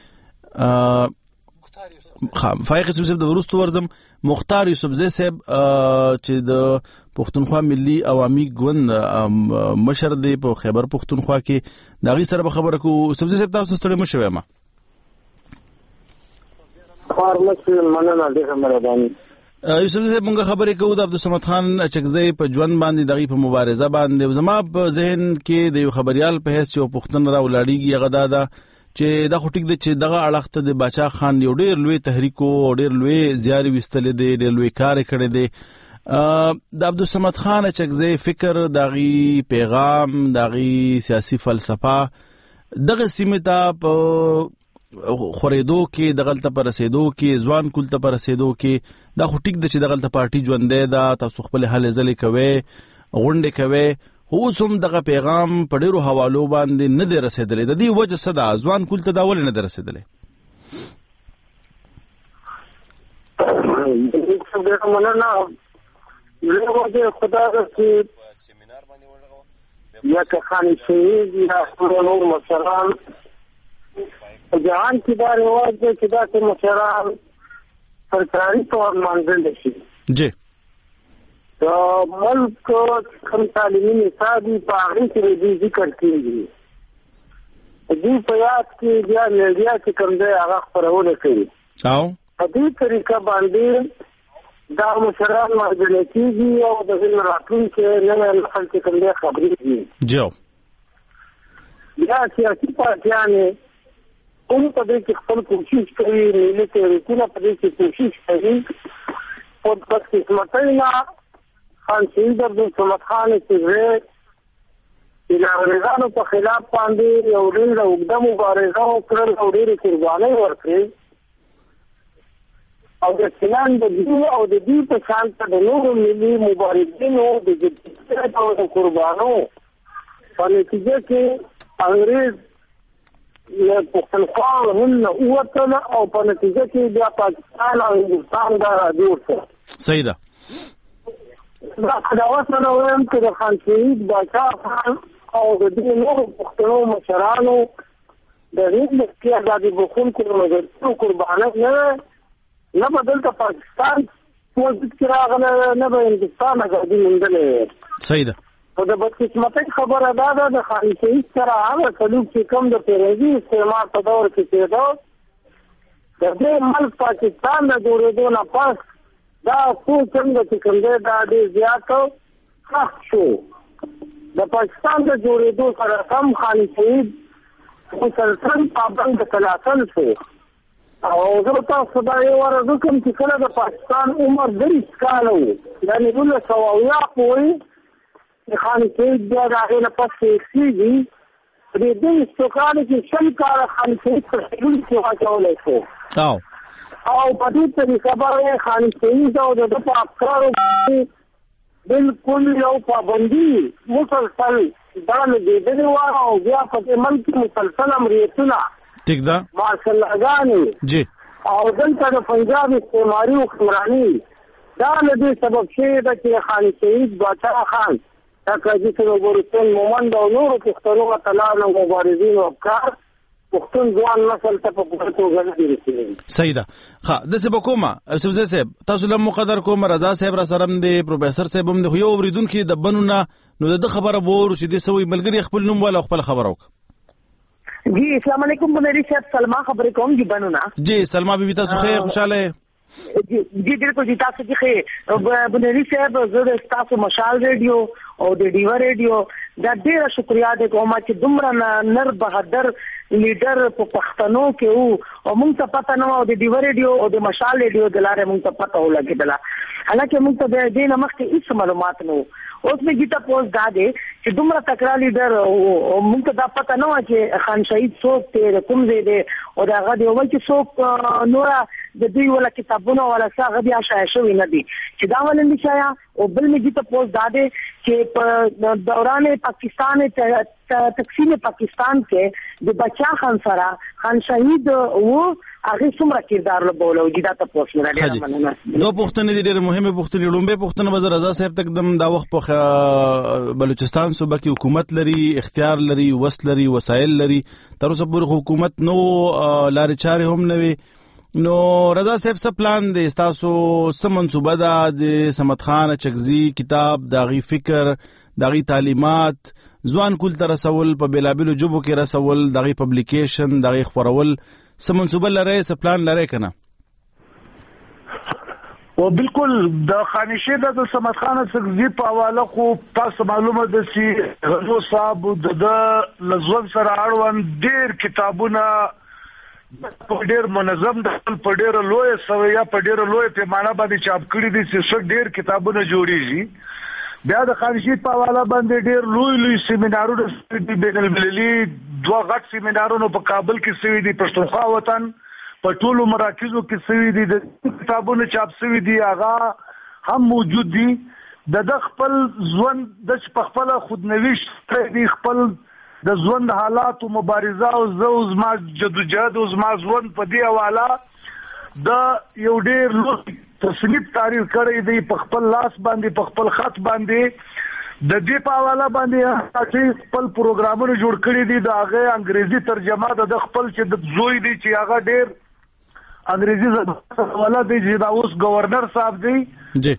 خدي فایق یوسفزی د ورستو ورزم مختار یوسفزی صاحب چې د پښتونخوا ملي عوامي ګوند مشر دی په خیبر پښتونخوا کې دغه سره خبره کو یوسفزی صاحب تاسو ستړي مشوي ما فارمسی مننه ډیره مهرباني یوسف صاحب موږ خبرې کوو د عبدالصمد خان چکزی په ژوند باندې دغه په مبارزه باندې زما په ذهن کې د یو خبريال په حیث یو پښتون را ولاړیږي هغه دا ده چې دا خو ټیک دی چې دغه اړخته د باچا خان یو ډېر لوی تحریک او ډېر لوی زیاري وستلې دی ډېر لوی کار کړی دی د عبدالصمد خان چکزی فکر دغه پیغام دغه سیاسي فلسفه دغه سیمه ته په خریدو کې دغلته پر رسیدو کې ځوان کول ته پر رسیدو کې دا خو ټیک د چې دغلته پارټي ژوندې ده تاسو خپل حل ځلې کوي غونډې کوي هو سم دغه پیغام په ډیرو حوالو باندې نه دی رسیدلی د دې وجه څه ده ځوان کول ته دا ول نه دی رسیدلی ډېره مننه. زه وایم خدا چې یا که خاني شهید یا نور مشران په جهان کې دا رواج دی چې داسې مشران سرکاري طور منځل شي. جی د ملک کوم تعلیمي نصاب په هغې کې د ذکر کېږي. دوی په یاد کې بیا میډیا چې کوم دی هغه خپرونه کوي او په دې طریقه باندې دا مشران مرجع کېږي او د علم راتلونکي نوی نسل چې کوم دی خبرېږي. جو بیا سیاسي پارټیانې هم په دې کې خپل کوشش کوي، ملي تحریکونه په دې کې کوشش کوي. خو بدقسمتۍ نه خان شهید عبدالصمد خان چې د انګریزانو په خلاف باندې یو ډېره اوږده مبارزه وکړل او ډېرې قربانۍ ورکړې او د سیلان د دوی او د دوی په شان ته د نورو ملي مبارزینو د جدیت او د قربانو په نتیجه کې انګریز له پښتونخوا هم نه ووتل او په نتیجه کې بیا پاکستان او هندوستان دا جوړ شو. صحیح ده. دا خداوت سره وایم چې د خان شهید باچا خان او د دې نورو پښتنو مشرانو د هند کې آزادي بخښونکو د مظاهرو قربانۍ نه نه به دلته پاکستان وجود کې راغله نه به هندوستان آزادي موندلې. صحیح ده. او د بدقسمتۍ خبره دا ده د خان شهید سره هغه سلوک چې کوم د پیروزي استعمار په دور کې کېده د دې ملک پاکستان د جوړېدو نه پس دا څو څنګه چې کوم دی دا ډېر زیات سخت شو. د پاکستان د جوړېدو سره کم خان شهید مسلسل پابند تلاسل شو او زه تاسو دا یو ورځ کوم چې کله د پاکستان عمر دېرش کاله و یعنې نولس سوه اویا پورې خان شهید بیا د هغې نه پس کېږي په دې دېرشو کالو کې شل کاله خان شهید په سیلون کې واچولی شو او او په دې طریقه باندې خان شهید او د ده په افکارو باندې بلکل یو پابندي مسلسل دا لګېدلې وه او بیا په دې ملک کې مسلسل امریتونه ټیک ده ماشاءاللهګانې جی او دلته د پنجاب استعماري حکمراني دا له دې سبب شوې ده چې خان شهید باچا خان تاکه چې ورسره مومند او نورو پښتنو اتلانو مبارزینو افکار پښتون ځوان نسل ته په پوره توګه نه دي رسېدلي. صحیح ده. ښه داسې به کومه یوسفزی صاحب تاسو له مقدر کوم رضا صاحب را سره هم دی پروفیسر صاحب هم دی خو یو اورېدونکي د بنو نه نو د ده خبره به واورو چې دې څه وایي ملګري خپل نوم والا خپله خبره وکړه. جی السلام علیکم بنیری صاحب سلما خبرې کوم جی بنو نه. جی سلما بیبي تاسو خیر خوشحاله جی جی بالکل جی تاسو کې خیر بنیری صاحب زه د تاسو مشال ریډیو او د ډیوا ریډیو دا ډیره شکریا ده کومه چې دومره نر بهادر لیډر په پښتنو کې وو او موږ ته پته نه و د ډیوا ریډیو او د مشال ریډیو د لارې موږ ته پته ولګېدله حالانکه موږ ته د دې نه مخکې هېڅ معلومات نه وو. اوس مې ګیته پوس دا دی چې دومره تکړه لیډر او موږ ته دا پته نه وه چې خان شهید څوک دی د کوم ځای دی او د هغه دی وایي چې څوک نوره د دوی ولا کتابونه ولا څه هغه بیا شایع شوي نه دي چې دا ولې نه شایع. او بل مې ګیته پوس دا دی چې په دوران پاکستان تقسیم پاکستان کې د بچا خان سره خان شهید وو هغه څومره کردار لوبولو چې دا تاسو نه ډېر مننه. دوه پوښتنې دي ډېرې مهمې پوښتنې. لومبۍ پوښتنه به رضا صاحب تقدم دا وخت په بلوچستان صوبه کې حکومت لري اختیار لري وس لري وسایل لري تر اوسه پورې حکومت نو لارې چارې هم نه وي نو رضا صاحب څه پلان دی ستاسو څه منصوبه ده د صمد خان چکزي کتاب د هغې فکر د هغې تعلیمات ځوان کول ته رسول په بېلابېلو ژبو کې رسول د هغې پبلیکیشن د هغې خپرول څه منصوبه لرئ څه پلان لرئ که نه؟ او بالکل د خانشي د صمد خان چکزي په حواله خو تاسو معلومه ده چې غزو صاحب د لزون سره اړوند ډېر کتابونه په ډېر منظم ډول په ډېره لویه سویه په ډېره لویه پیمانه باندې چاپ کړي دي چې څه ډېر کتابونه جوړېږي. بیا د خانشي په حواله باندې ډېر لوی لوی سیمینارونه شوي دي بین المللي دوه غټ سیمینارونه په کابل کې شوي دي پښتونخوا وطن په ټولو مراکزو کې شوي دي د کتابونو چاپ شوي دي هغه هم موجود دي. د د خپل ژوند د خپله خودنویشت دی خپل د ژوند حالات او مبارزه او زه او زما جدوجهد او زما ژوند په دې حواله د یو ډېر لوی تصنیف تعریف کړی دی په خپل لاس باندې په خپل خط باندې د دې په حواله باندې چې خپل پروګرامونه جوړ کړی دي د هغه انګریزي ترجمه د خپل چې د زوی دی چې هغه ډېر انګریزي زبان والا دی چې دا اوس گورنر صاحب دی جی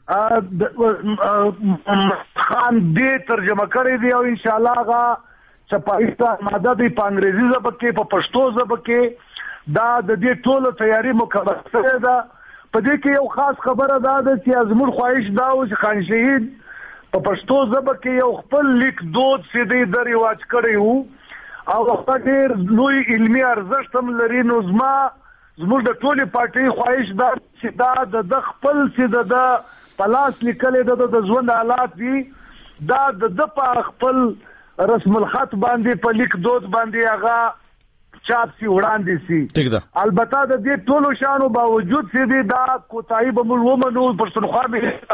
خان دې ترجمه کړی دی او ان شاء الله هغه چپایسته ماده دی په انګریزي ژبه کې په پښتو ژبه کې دا د دې ټولو تیاری مکمل شوې ده. په دې کې یو خاص خبره ده چې زموږ خواهش دا و چې خان شهید په پښتو ژبه کې یو خپل لیک دود سیدی د رواج کړی وو او هغه ډېر لوی علمي ارزښت هم لري. نو زما زموږ د ټولې پارټۍ خواهش دا چې دا د خپل چې د پلاس لیکلې د ژوند حالات دي دا د په خپل رسم الخط باندې په لیک دود باندې هغه چاپ سی وړاندې سي. ٹھیک ده. البته د دې ټولو شانو باوجود چې دا کوتاهي به موږ ومنو پښتونخوا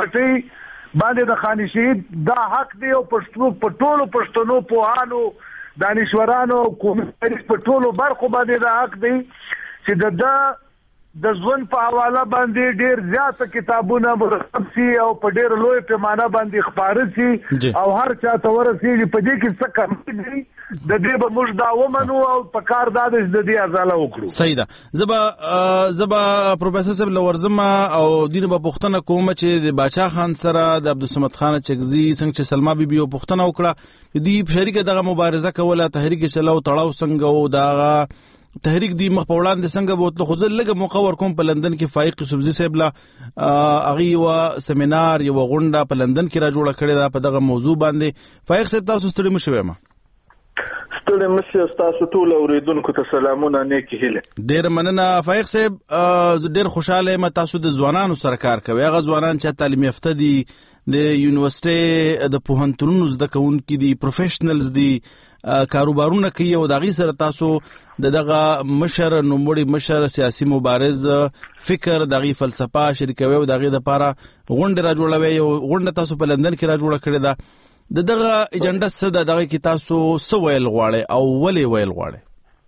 به باندې د خان شهید دا حق دی او پښتو په ټولو پښتنو پوهانو دانشورانو کومې په ټولو برخو باندې دا حق دی چې د د ژوند په حواله باندې ډیر زیات کتابونه مرتب سي او په ډیر لوی پیمانه باندې خبرې سي او هر چا ته ورسېږي په دې کې څه کم دي د دې به موږ دا ومنو او په کار دا د دې ازاله وکړو. صحیح ده. زبا زبا پروفیسور صاحب لورزما او دین په پښتنه کوم چې د باچا خان سره د عبدالصمد خان چغزي څنګه چې سلمہ بیبي او پښتنه وکړه د شریک دغه مبارزه کوله تحریک چلاو تړاو څنګه او دا تحریک دی مخ په وړاندې څنګه بوتله خو زه لږه موقع ورکوم په لندن کې فائق سبزی صاحب لا اغي و سیمینار یو غونډه په لندن کې را جوړه کړې ده په دغه موضوع باندې. فائق صاحب تاسو ستړي مشوي ما ستړي مشه تاسو ټول اوریدونکو ته سلامونه نیکی هیله. ډیر مننه فائق صاحب. ډیر خوشاله یم تاسو د ځوانانو سره کار کوي. هغه ځوانان چې تعلیم یافته دي د یونیورسيټي د پوهنتونونو زده کوونکي دي پروفیشنلز دي کاروبارونه کوي او دغه سره تاسو د دغه مشر نوموړي مشر سیاسي مبارز فکر دغه فلسفه شریکوي او دغه د لپاره غونډه را جوړوي او غونډه تاسو په لندن کې را جوړه کړې ده. د دغه ایجنډا څه ده دغه کې تاسو څه ویل غواړئ او ولې ویل غواړئ؟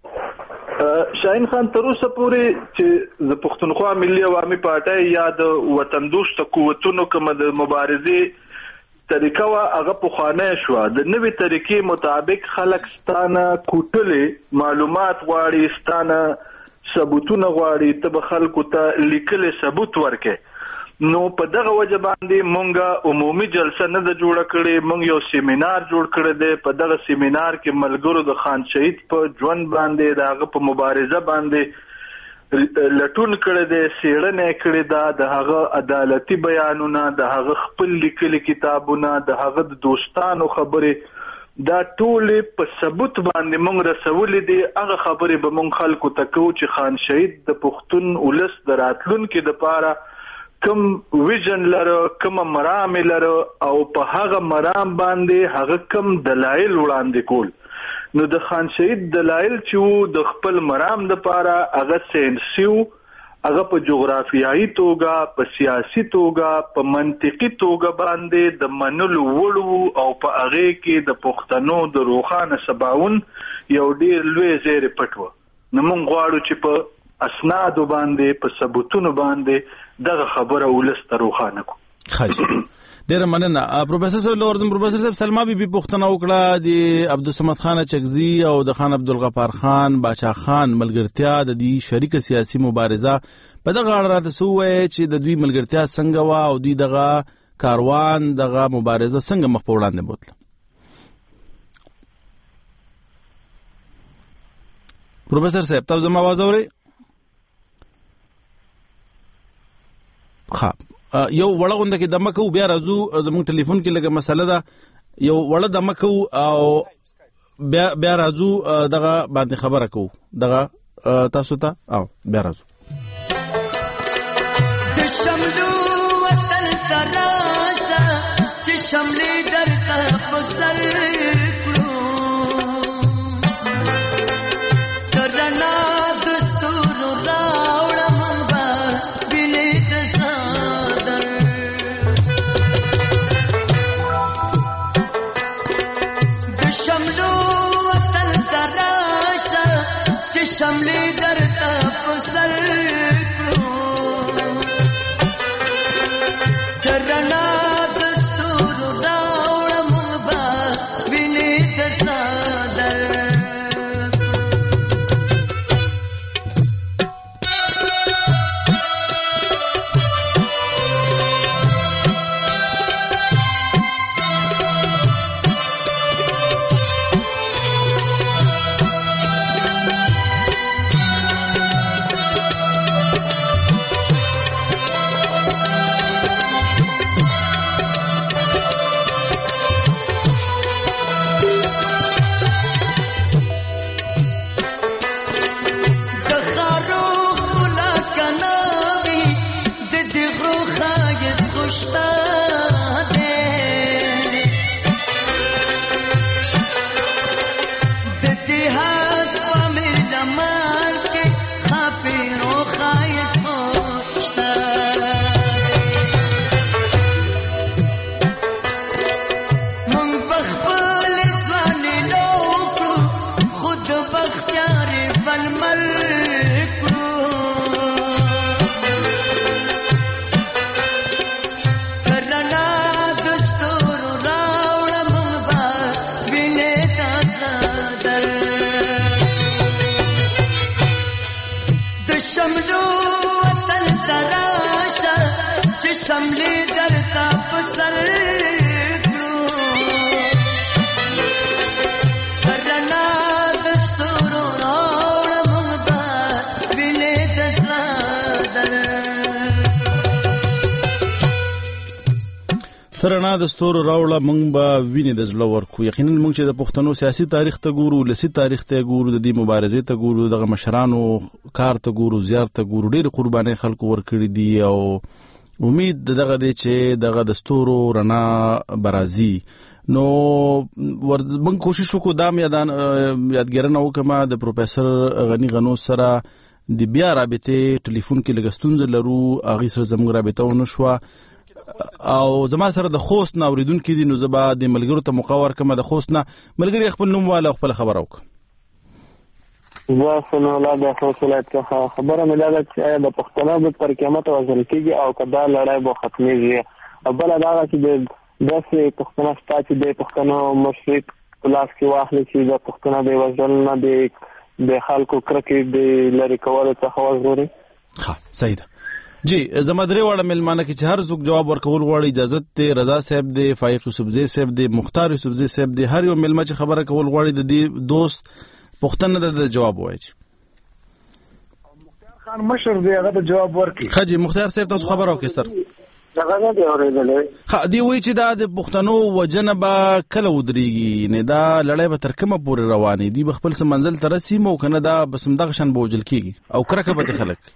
شاهین خان تر اوسه پورې چې د پښتونخوا ملي عوامي پارټۍ یا د وطن دوست قوتونو کوم د مبارزې طریقه وا هغه پخوانه شو د نوې طریقې مطابق خلک ستانه کوټلې معلومات غواړي ستانه ثبوتونه غواړي ته به خلکو ته لیکل ثبوت ورکې. نو په دغه وجه باندې مونږه عمومي جلسه نه د جوړه کړې مونږ یو سیمینار جوړ کړی دی. په دغه سیمینار کې ملګرو د خان شهید په ژوند باندې دغه په مبارزه باندې لټون کړی دی څېړنه کړې ده د هغه عدالتي بیانونه د هغه خپل لیکلي کتابونه د هغه د دوستانو خبرې دا ټولې په ثبوت باندې مونږ رسولې دي. هغه خبرې به مونږ خلکو ته کوو چې خان شهید د پښتون ولس د راتلونکي دپاره کوم ویژن لرو کوم مرام لرو او په هغه مرام باندې هغه کوم دلایل وړاندې کول. نو د خان شهید دلایل چې وو د خپل مرام دپاره هغه ساینسي وو هغه په جغرافیایي توګه په سیاسي توګه په منطقي توګه باندې د منلو وړ وو او په هغې کې د پښتنو د روښانه سباون یو ډېر لوی زیری پټ وو. نو موږ غواړو چې په اسنادو باندې په ثبوتونو باندې دغه خبره ولس ته روښانه کو. ښه ډیر مننه. پروفیسور صاحب لورزم پروفیسور صاحب سلمہ بیبي پوښتنه وکړه د عبدالصمد خان چغزي او د خان عبدالغفار خان باچا خان ملګرتیا د دې شریک سیاسي مبارزه په دغه اړه راته سوې چې د دوی ملګرتیا څنګه وا او دوی دغه کاروان دغه مبارزه څنګه مخ په وړاندې بوتله. پروفیسور صاحب تاسو زما आवाज اورئ؟ ها یو وړه غونډه کې دمه کوو بیا راځو زموږ ټلیفون کې لږه مسله ده یو وړه دمه کوو او بیا بیا راځو دغه باندې خبره کوو دغه تاسو ته او بیا راځو. د شملو وطن تراشه چې شملې درته په سر کړو کرنا دستور راوړم بس بینې شملې درته په سر کړو ترنا د ستورو راوړه مونږ به ویني د زړه ورکو. یقینا مونږ چې د پښتنو سیاسي تاریخ ته ګورو، لسی تاریخ ته ګورو، د دې مبارزې ته ګورو، دغه مشرانو کار ته ګورو، زیار ته ګورو، ډېر قرباني خلکو ورکړي دي او امید دغه دی چې دغه د ستورو رڼا برازي. نو مونږ کوشش وکړو دا یادان یادګرنه وکړم د پروفیسور غنی غنوس سره د بیا رابطې ټلیفون کې لږ ستونزه لرو، هغې سره زموږ رابطه ونه شوه او زما سره د خوست نه اورېدونکي دي. نو زه به د ملګرو ته موقع ورکړم د خوست نه. ملګري خپل نوم واله او خپله خبره وکړه. زه ثناء الله د خوست ولایت څخه. خبره مې دا ده چې آیا د پښتنو به تر قیامته وژل کېږي او که دا لړۍ به ختمېږي. او بله دا ده چې د داسې پښتنه شته چې د پښتنو مشرق په لاس کې واخلي چې د پښتنه د وژل نه د خلکو کرکې د لرې کولو څخه وژغوري. ښه صحیح ده. جی زما درې واړه مېلمانه کې چې هر څوک جواب ورکول غواړي اجازت دی. رضا صاحب دی، فایق یوسفزی صاحب دی، مختار یوسفزی صاحب دی. هر یو مېلمه چې خبره کول غواړي د دې دوست پوښتنه ده د جواب وایي. مختار خان مشر دی هغه ته جواب ورکړي. ښه جی مختار صاحب تاسو خبره وکړئ سر. دغه نه دی اورېدلی. ښه دی وایي چې دا د پښتنو وجنه به کله ودرېږي، نه دا لړۍ به تر کومه پورې روانې دي، به خپل څه منزل ته رسي او که نه دا بس همدغه شان به وژل کېږي او کرکه به د خلک.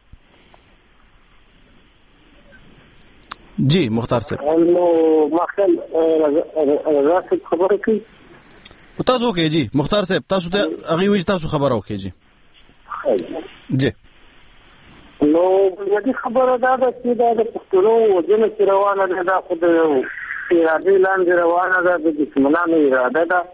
جی مختار صاحب نو مخکل رضا صاحب خبره کوي تاسو وکړئ. جی مختار صاحب تاسو ته هغې وایي چې تاسو خبره وکړئ. جی جی نو بنیادي خبره دا ده چې دا د پښتنو وژنه چې روانه ده دا خو د ارادې لاندې روانه ده، د دښمنانو اراده ده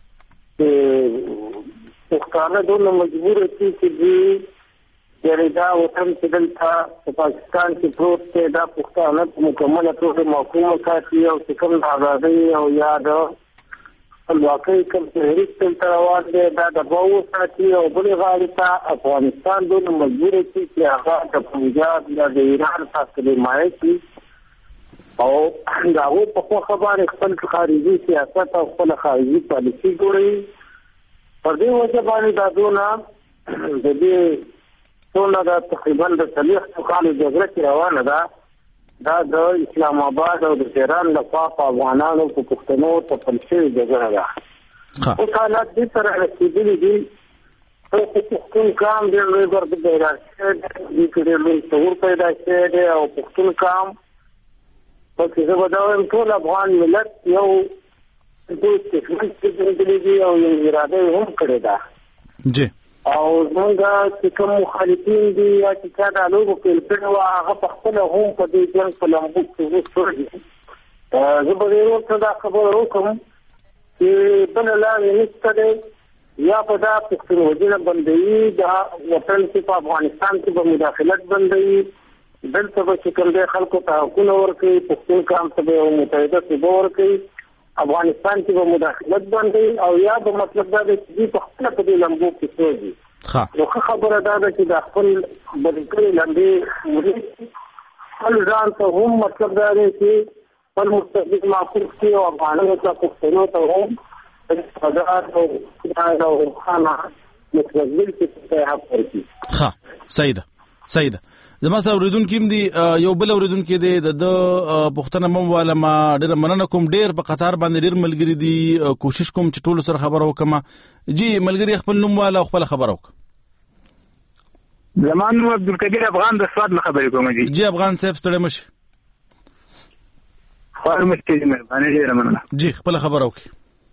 چې پښتانه دونه مجبوره دي چې دوی یعنې دا وطن چې دلته په پاکستان کې پروت دی دا پښتانه په مکمله توګه محکومه ساتي او چې کوم د ازادۍ او یا د خپلواکۍ کوم تحریک دلته روان دی دا د به وساتي او بلې غاړې ته افغانستان دونه مجبوره شي چې هغه د پنجاب یا د ایران څخه حمایه کړي او د هغوی په خوښه باندې خپل خارجي سیاست او خپله خارجي پالیسي جوړوي. پر دې وجه باندې دا دونه د دې ټوله دا تقریبا د څلوېښتو کالو جګړه چې روانه ده دا د اسلام آباد او د تهران لخوا په افغانانو په پښتنو تپل شوې جګړه ده. اوس حالات دې سره رسېدلي دي چې پښتون قام ډېر لوی ګرد پیدا شوی دی، دې کې ډېر لوی شعور پیدا شوی دی او پښتون قام پکې زه به دا وایم ټول افغان ملت یو دوی استقلال پېژندلی دي او یو اراده یې هم کړې ده. جی او زمونږ چې کوم مخالفین دي یا چې چا دا لوبه پیل کړې وه هغه پخپله هم په دې جنګ په لمبو کې وسور دي. زه به ډېر ورته دا خبره وکړم چې بله لارې نشته دی، یا به دا پښتون وژنه بندوي، دا وطن چې په افغانستان کې به مداخلت بندوي، دلته به چې کوم دی خلکو ته حقونه ورکوي، پښتون قام ته به یو متحده صوبه ورکوي، افغانستان کې به مداخلت باندې او یا به مطلب دا دی چې دوی په خپله په دې لمبو کې سوځي. نو ښه خبره دا ده چې دا خپل بندي کړې لمبې ونیسي، خپل ځان ته هم مطلب دا دی چې خپل مستقبل معقول کړي او افغانانو ته پښتنو ته هم ازاد او خدای او روښانه مستقبل کې حق ورکړي. ښه صحیح ده صحیح ده. زما سره اورېدونکي هم دي، یو بل اورېدونکی دی د ده پوښتنه مم واله ما ډېره مننه کوم، ډېر په قطار باندې ډېر ملګري دي، کوشش کوم چې ټولو سره خبره وکړم. جی ملګري خپل نوم واله او خپله خبره وکړه. زما نوم عبدالکبیر افغان د سوات نه خبرې کوم. جی جی افغان صاحب ستړی مه شي. خوار مه شي، مهرباني ډېره مننه. جی خپله خبره وکړئ.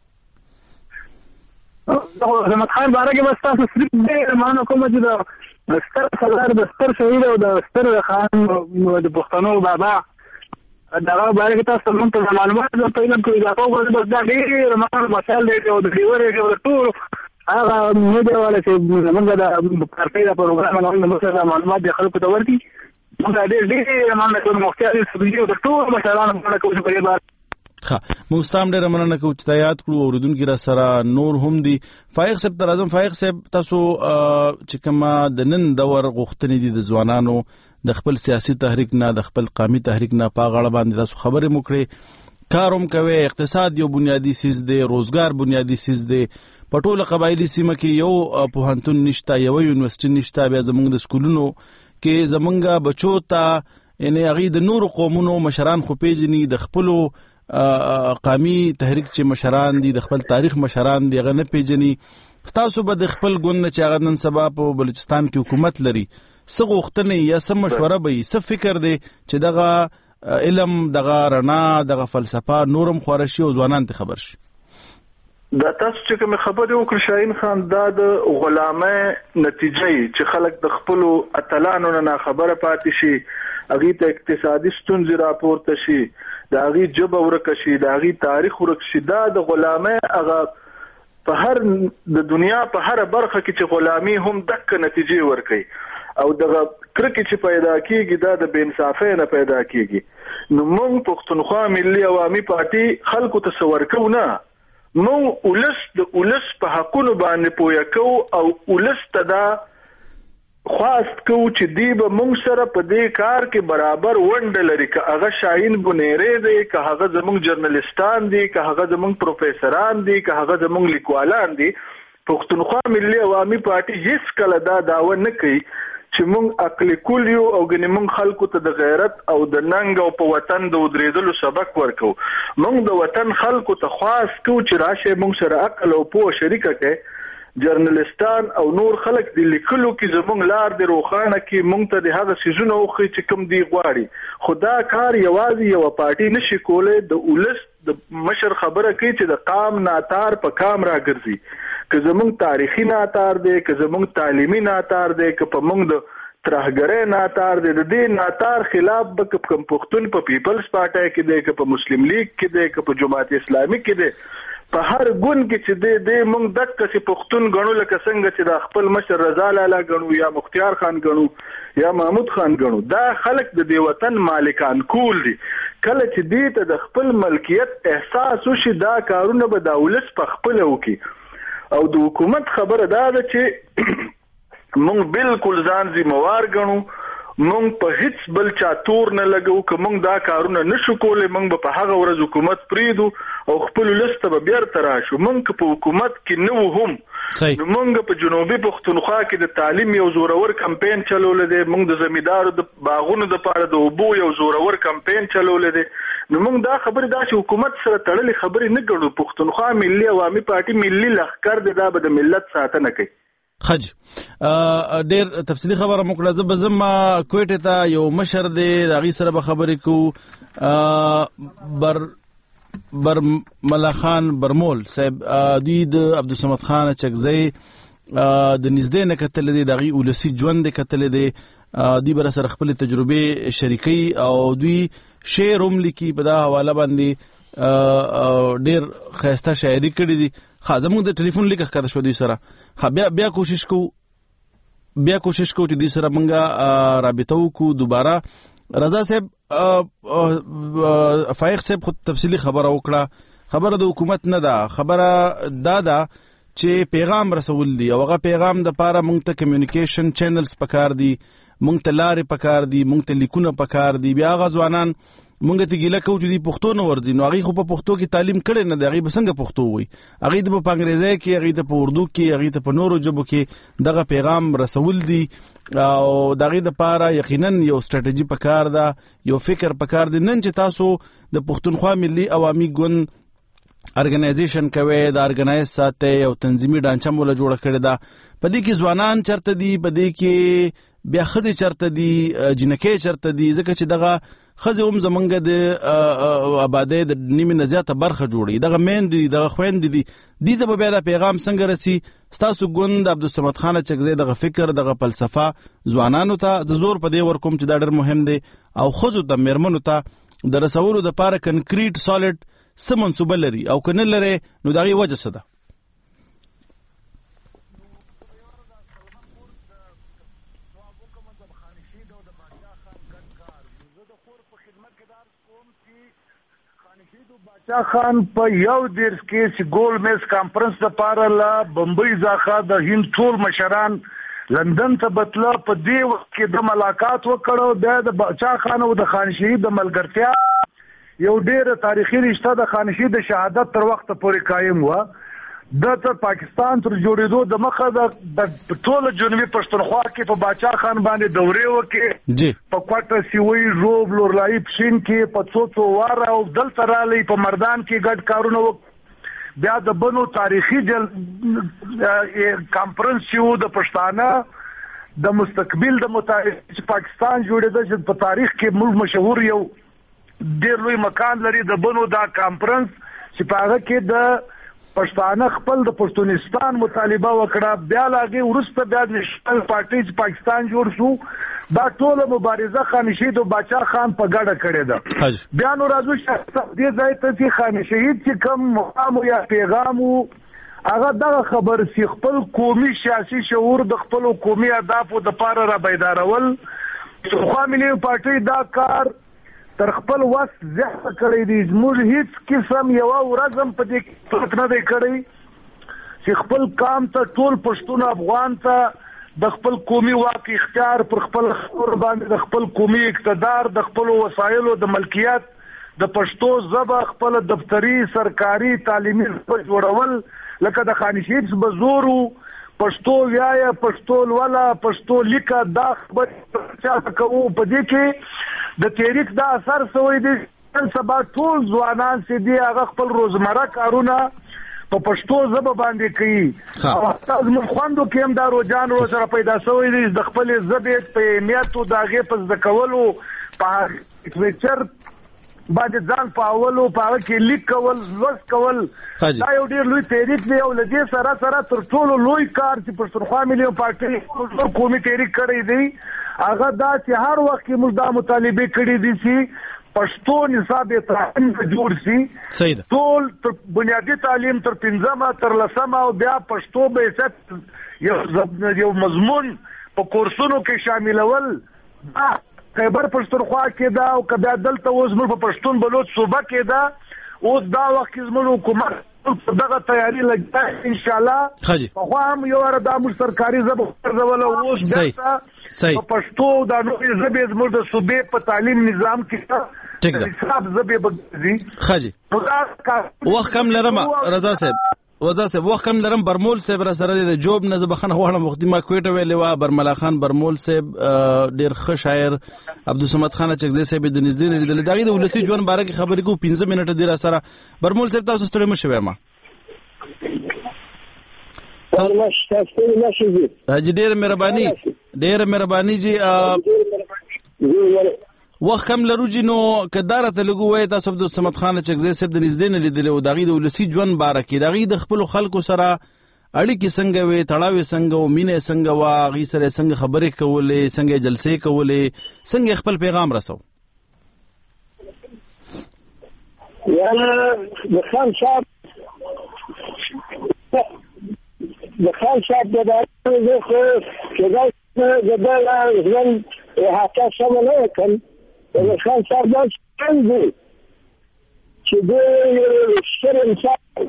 زمت خان باره کې بس تاسو صرف ډېره مننه کوم چې د ستر سردار د ستر شهید او د ستر خان د پښتنو بابا دغه باره کې تاسو موږ ته معلومات درته علم کې اضافه وکړئ. بس دا ډېر مهم مسایل دی او د ډیور دی او د ټول هغه میډیا والا چې موږ د کارپۍ د پروګرام باندې موږ معلومات د خلکو ته ورکړي. موږ ډېر ډېر مننه کوم مختار صدیقي او د ټول مشرانو مننه کوم په دې باره. ښه موږ ستا هم ډېره مننه کوو چې تا یاد کړو. اورېدونکي را سره نور هم دي. فایق صاحب ته راځم. فایق صاحب تاسو چې کومه د نن دور غوښتنې دي د ځوانانو د خپل سیاسي تحریک نه د خپل قومي تحریک نه په هغه اړه باندې تاسو خبرې مو کړې، کار هم کوئ، اقتصاد یو بنیادي څیز دی، روزګار بنیادي څیز دی. په ټوله قبایلي سیمه کې یو پوهنتون نشته، یوه یونیورسټي نشته. بیا زموږ د سکولونو کې زموږ بچو ته یعنې هغې د نورو قومونو مشران خو پېژني، د خپلو قامي تحریک چې مشران دي د خپل تاریخ مشران دي هغه نه پیژني تاسو به د خپل ګوند چې هغه نن سبا په بلوچستان کې حکومت لري څه غوښتنې یا څه مشوره به یې څه فکر دی چې دغه علم دغه رڼا دغه فلسفه نورم خوره شي او ځوانان ته خبر شي دا تاسو چې کوم خبرې وکړ شاهین خان دا د غلامۍ نتیجه چې خلک د خپل اتلانو نه خبره پاتې شي هغه ته اقتصادي ستونزې راپورته شي دا هغه جبه ورکه شي دا هغه تاریخ ورکه شي دا د غلامۍ هغه په هر د دنیا په هر برخه کې چې غلامي هم دک نتیجه ورکي او دغه کرکه چې پیدا کیږي دا د بینصافۍ نه پیدا کیږي نو موږ پښتونخوا ملي عوامي پارټي خلکو ته څورکو نه موږ ولس د ولس په حقونو باندې پوهه کوو او ولس ته دا خواست کوو چې دی به موږ سره په دې کار کې برابر ونډه لري که هغه شاهین بنيري دی که هغه زموږ جرنالستان دي که هغه زموږ پروفیسوران دي که هغه زموږ لیکوالان دي پښتونخوا ملي عوامي پارټي هیڅ کله دا داوا نه کوي چې مونږ عقل کول یو او غني مونږ خلکو ته د غیرت او د ننګ او په وطن د ودرېدلو سبق ورکو مونږ د وطن خلکو ته خاص کو چې راشه مونږ سره عقل او په شریکه کې جرنالستان او نور خلک د لیکلو کې زمونږ لار د روخانه کې مونږ ته د هغه سيزونه او چې کوم دی غواړي خدا کار یوازې یو پارټي نشي کولای د ولس د مشر خبره کوي چې د قام ناتار په کام راګرځي که زمونږ تاریخي ناتار دی که زمونږ تعلیمي ناتار دی که په مونږ د ترهګرۍ ناتار دی د دې ناتار خلاف به که کوم پښتون په پیپلز پارټي کې دی که په مسلم لیگ کې دی که په جماعت اسلامي کې دی په هر ګوند کې چې دی دی مونږ دک چې پښتون غنو لکه څنګه چې د خپل مشر رضا لالا غنو یا مختیار خان غنو یا محمود خان غنو دا خلک د دې وطن مالکان کول دي کله چې دی ته د خپل ملکیت احساس وشي دا کارونه به د ولس په خپل وکي او د حکومت خبره دا ده چې مونږ بالکل ځان ذمہوار ګڼو مونږ په هیڅ بل چا تور نه لګو که مونږ دا کارونه نشو کولای مونږ په هغه ورځ حکومت پریدو او خپل لسته به بیرته راشو مونږ په حکومت کې نه وو هم نو مونږ په جنوبي پښتونخوا کې د تعلیم یو زورور کمپاین چلول دي مونږ د زمیدارو د باغونو د پاره د اوبو یو زورور کمپاین چلول دي نو مونږ دا خبره دا چې حکومت سره تړلې خبرې نه ګڼو پښتونخوا ملي عوامي پارټي ملي لخر د دا به د ملت ساتنه کوي خج ډیر تفصیلی خبره مکړه زه به زما کوټه ته یو مشر دی د غي سره به خبرې کو بر بر ملا خان برمول صاحب دوی د عبدالصمد خان چکزی د نږدې نه کتل دي د غي ولسی ژوند کتل دي دوی بر سره خپل تجربه شریکي او دوی شعر هم لیکي په دا حواله باندې ډیر خسته شاعري کړې دي خازمو د ټلیفون لیک کړه شو دوی سره بیا بیا کوشش کو بیا کوشش کو چې دوی سره مونږه رابطه وکړو دوباره رضا صاحب فائق صاحب خود تفصیلی خبره وکړه خبره د حکومت نه ده خبره دا ده چې پیغام رسول دي او هغه پیغام د پاره مونږ ته کمیونیکیشن چینلز پکار دي مونږ ته لارې پکار دي مونږ ته لیکونه پکار دي بیا غزوانان مونږ ته ګیله کوو چې دی پښتو نه ورځي نو هغه خو په پښتو کې تعلیم کړي نه دی هغه بسنګ پښتو وي هغه د په انګریزي کې هغه د په اردو کې هغه د په نورو ژبو کې دغه پیغام رسول دي او دغه د پاره یقینا یو ستراتیژي پکار ده یو فکر پکار دي نن چې تاسو د پښتونخوا ملي عوامي ګوند ارګنایزیشن کوي دا ارګنایز ساتي او تنظیمي ډانچه مولا جوړ کړی دا په دې کې ځوانان چرته دي په دې کې بیا خزي چرته دي جنکې چرته دي ځکه چې دغه خزي هم زمونږ د آبادی د نیمه نزیاته برخه جوړي دغه مین دي دغه خويند دي دي ته بیا د پیغام څنګه رسي ستاسو ګوند عبدالصمد خان چکزی دغه فکر دغه فلسفه ځوانانو ته د زور په دې ور کوم چې دا ډېر مهم دي او خزو د میرمنو ته د رسولو د پاره کنکریټ سالډ سم منسوبه لري او کنه لري نو دغه وجه څه ده شاه خان په یو دیرس کې چې ګول میز کانفرنس لپاره لا بمبئی ځخه د هند ټول مشران لندن ته بتله په دې وخت کې د ملاقات وکړو د شاه خان او د خان شهید د ملګرتیا یو ډېر تاریخي رشته د خان شهید د شهادت تر وخت پورې قائم و د تر پاکستان تر جوړېدو د مخه د ټول جنوبي پښتونخوا کې په باچا خان باندې دورې وکړي جی په کوټه سیوی روب لورلای پښین کې په څو څو وار او دلته رالی په مردان کې ګډ کارونه وکړي بیا د بنو تاریخي جل کانفرنس یو د پښتانه د مستقبل د متحد پاکستان جوړېده چې په تاریخ کې موږ مشهور یو ډېر لوی مکان لري د بنو دا کانفرنس چې په هغه کې د پښتانه خپل د پښتونستان مطالبه وکړه بیا لاګي ورسته بیا د نېشنل پارټي پاکستان جوړ شو دا ټول مبارزه خان شهید او باچا خان په ګډه کړې ده بیا نو راځو چې دې ځای ته چې خان شهید چې کوم مقام یا پیغام هغه دغه خبر سي خپل قومي سیاسي شعور د خپل قومي اهدافو د پاره را بیدارول خو ملي پارټي دا کار تر خپل وس زحمت کړی دی موږ هیڅ قسم یو ورځم په دې فرق نه دی کړی چې خپل قام ته ټول پښتون افغان ته د خپل قومي واک اختیار پر خپل خور باندې د خپل قومي اقتدار د خپل وسایلو د ملکیت د پښتو ژبه خپل دفتری سرکاري تعلیمي جوړول لکه د خان شهید بزورو پښتو ویایا پښتو ولا پښتو لیکه دا خبر چا کوو په دې کې د تاریخ دا اثر سوی دی سبا ټول ځوانان چې دی هغه خپل روزمره کارونه په پښتو ژبه باندې کوي او تاسو موږ خوندو کې هم دا روزان روز سره پیدا شوی دی د خپل ژبې په اهمیت او داغه په ځکولو په ټویټر باندې ځان په اولو په کې لیک کول لوس کول دا یو ډیر لوی تاریخ دی او لږه سره سره تر ټولو لوی کار چې پښتونخوا ملي پارټي قومي تاریخ کړی دی هغه دا چې هر وخت کې موږ دا مطالبه کړې دي چې پښتو نصاب تعلیم جوړ شي ټول بنیادی تعلیم تر پنځمه تر لسمه او بیا پښتو به ست یو یو مضمون په کورسونو کې شاملول دا خیبر پښتونخوا کې دا او کبه دلته اوس موږ په پښتون بلوچ صوبه کې دا اوس دا وخت کې زموږ حکومت دغه تیاری لګا ان شاء الله خو هم یو ور د امر سرکاري زبو ورول اوس دا په پښتو د نوې ژبې زموږ د صوبې په تعلیم نظام کې حساب ژبې بګزي خاجي وخت کم لرم رضا صاحب ودا صاحب وخت کم لرم برمول صاحب را سره د جوب نه زبخنه غواړم وختي ما کوټه ویلې وا برملا خان برمول صاحب ډیر ښه شاعر عبدالصمد خان چغزي صاحب د نږدې نه لیدل دغه د ولسی ژوند باره کې خبرې کو پنځه منټه دی را سره برمول صاحب تاسو ستړي مشوي ما حاجی ډیر مهرباني ډیر مهرباني جی وخت کم لرو جی نو کدارته لګو وای تاسو عبد الصمد خان چغزي صاحب د نږدې نه لیدل او دغه د ولسی ژوند باره کې دغه د خپل خلکو سره اړیکې څنګه وي تړاوي څنګه او مینه څنګه وا غي سره څنګه خبرې کولې څنګه جلسې کولې څنګه خپل پیغام رسو یعنی د خان صاحب د خان صاحب د دغه خو چې دا د ژوند هغه څه نه کوي د خان صاحب د څنګه چې د سره انسان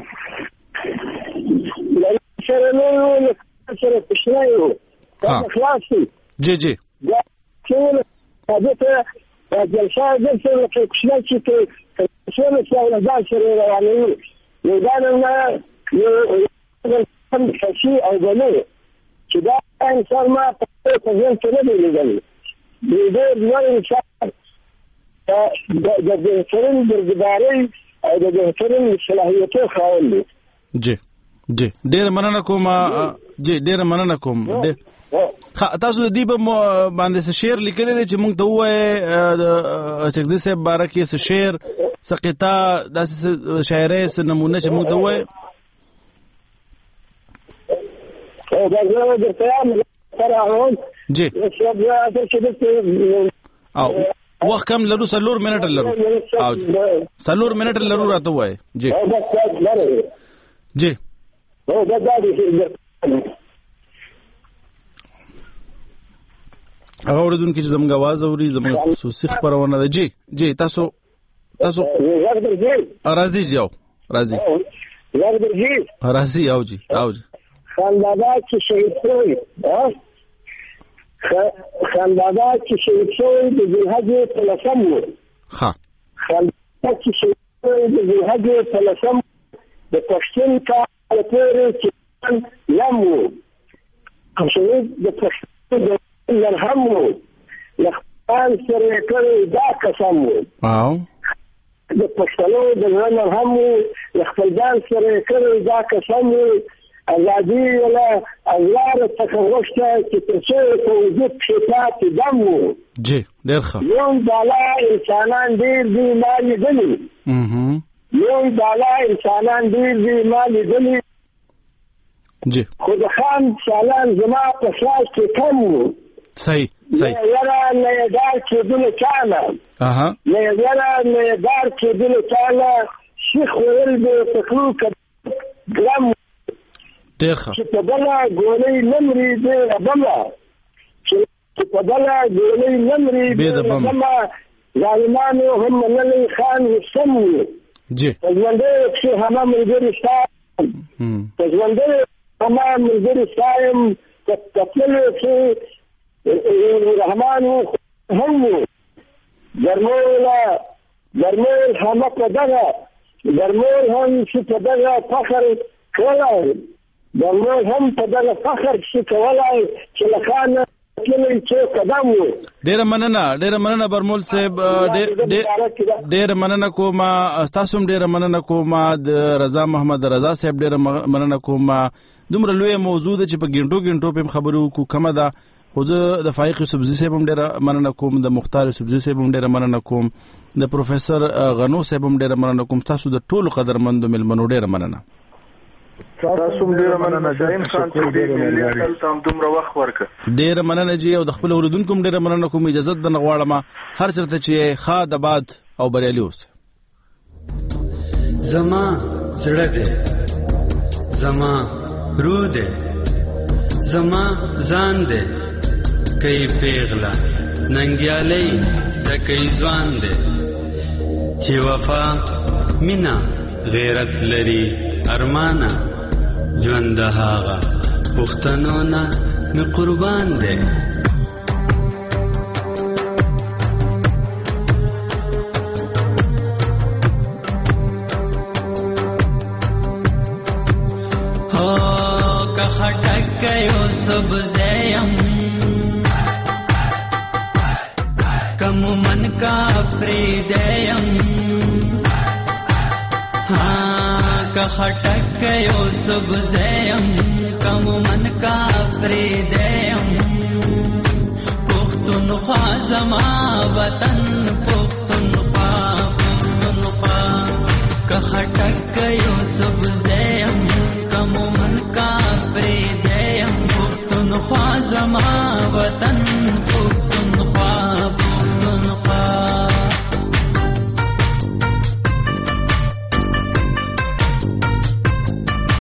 لا سره نو سره پښنایو دا خلاصي جی جی دا ټول هغه ته د جلسه د سره پښنای چې څه څه دا سره رواني یو دا نه یو هم شي او بنو چې دا انسان ما په ځین کې نه دی د دې نور انسان د د فرن درګداري او د فرن صلاحیتو خاوند جی جی ډیر مننه کوم جی ډیر مننه کوم تاسو دې په باندې څه شعر لیکل دي چې موږ ته وایي د چغزي صاحب باره کې څه شعر څه قطعه داسې شاعري څه نمونه چې موږ ته وایي او دا زه د قیام سره جی او وخت کم لرو سلور منټ لرو او سلور منټ لرو راته وای جی جی او دا دا هغه ورډون کې زموږ आवाज اوري زموږ خصوصي خبرونه ده جی جی تاسو تاسو راځي جاو راځي راځي او جی او جی خاندادا چې شهید شوی خاندادا چې شهید شوی د ذوالحجې په لسم و ها خاندادا چې شهید شوی د ذوالحجې په لسم د پښتون کار پورې چې لم وو شهید د پښتو د لرهم وو له خپل سره کړی دا قسم وو او د پښتنو د لرهم وو له خپل ځان سره کړی دا قسم وو ازادي ولا ازوار تخوشته چې تاسو په وجود کې پاتې دم وو جی ډېر ښه یو بالا انسانان ډېر دي مالي دي اها یو بالا انسانان ډېر دي مالي دي جی خود خان سالان زما په شاش کې کم وو صحیح صحیح یاره نه دار چې دل چاله اها نه یاره نه دار چې دل چاله شیخ ول به تکلو ګرام ډېر ښه چې په بلا ګولې لمري دې بما چې په بلا ګولې لمري دې بما ظالمانو هم نلي خان وسمو جی ژوندې چې هم ملګری شته ژوندې هم ملګری شایم کتل چې رحمان هم درمولا درمول هم په دغه درمول هم چې په دغه فخر کولای درمول هم په دغه فخر چې کولای چې لخانه کله چې قدم وو ډېر مننه ډېر مننه برمول صاحب ډېر مننه کوم تاسو هم ډېر مننه کوم د رضا محمد رضا صاحب ډېر مننه کوم دومره لوی موضوع ده چې په ګنټو ګنټو په خبرو کو کومه ده خو زه د فایق سبزی صاحب هم ډېر مننه کوم د مختار سبزی صاحب هم ډېر مننه کوم د پروفیسور غنو صاحب هم ډېر مننه کوم تاسو د ټولو قدرمندو ملمنو ډېر مننه تاسو ډیر مننه شاهین خان چې ډیر مننه تاسو دومره وخت ورکړ ډیر مننه جی او د خپل اوریدونکو ډیر مننه کوم اجازه د نغواړم هر چرته چې خاد آباد او بریالي اوس زما زړه دې زما رو دې زما ځان دې کای پیغلا ننګیالي د کای ځوان دې چې وفا مینا غیرت لري ارمانا ژوند هاغه پښتنو نه می قربان دي هو که خټک یو سب زیم کم من کا پریدیم کا خټک یو سب زیم کم من کا پریدیم پختونخوا زما وطن پختونخوا پختونخوا کا خټک یو سب زیم کم من کا پریدیم پختونخوا زما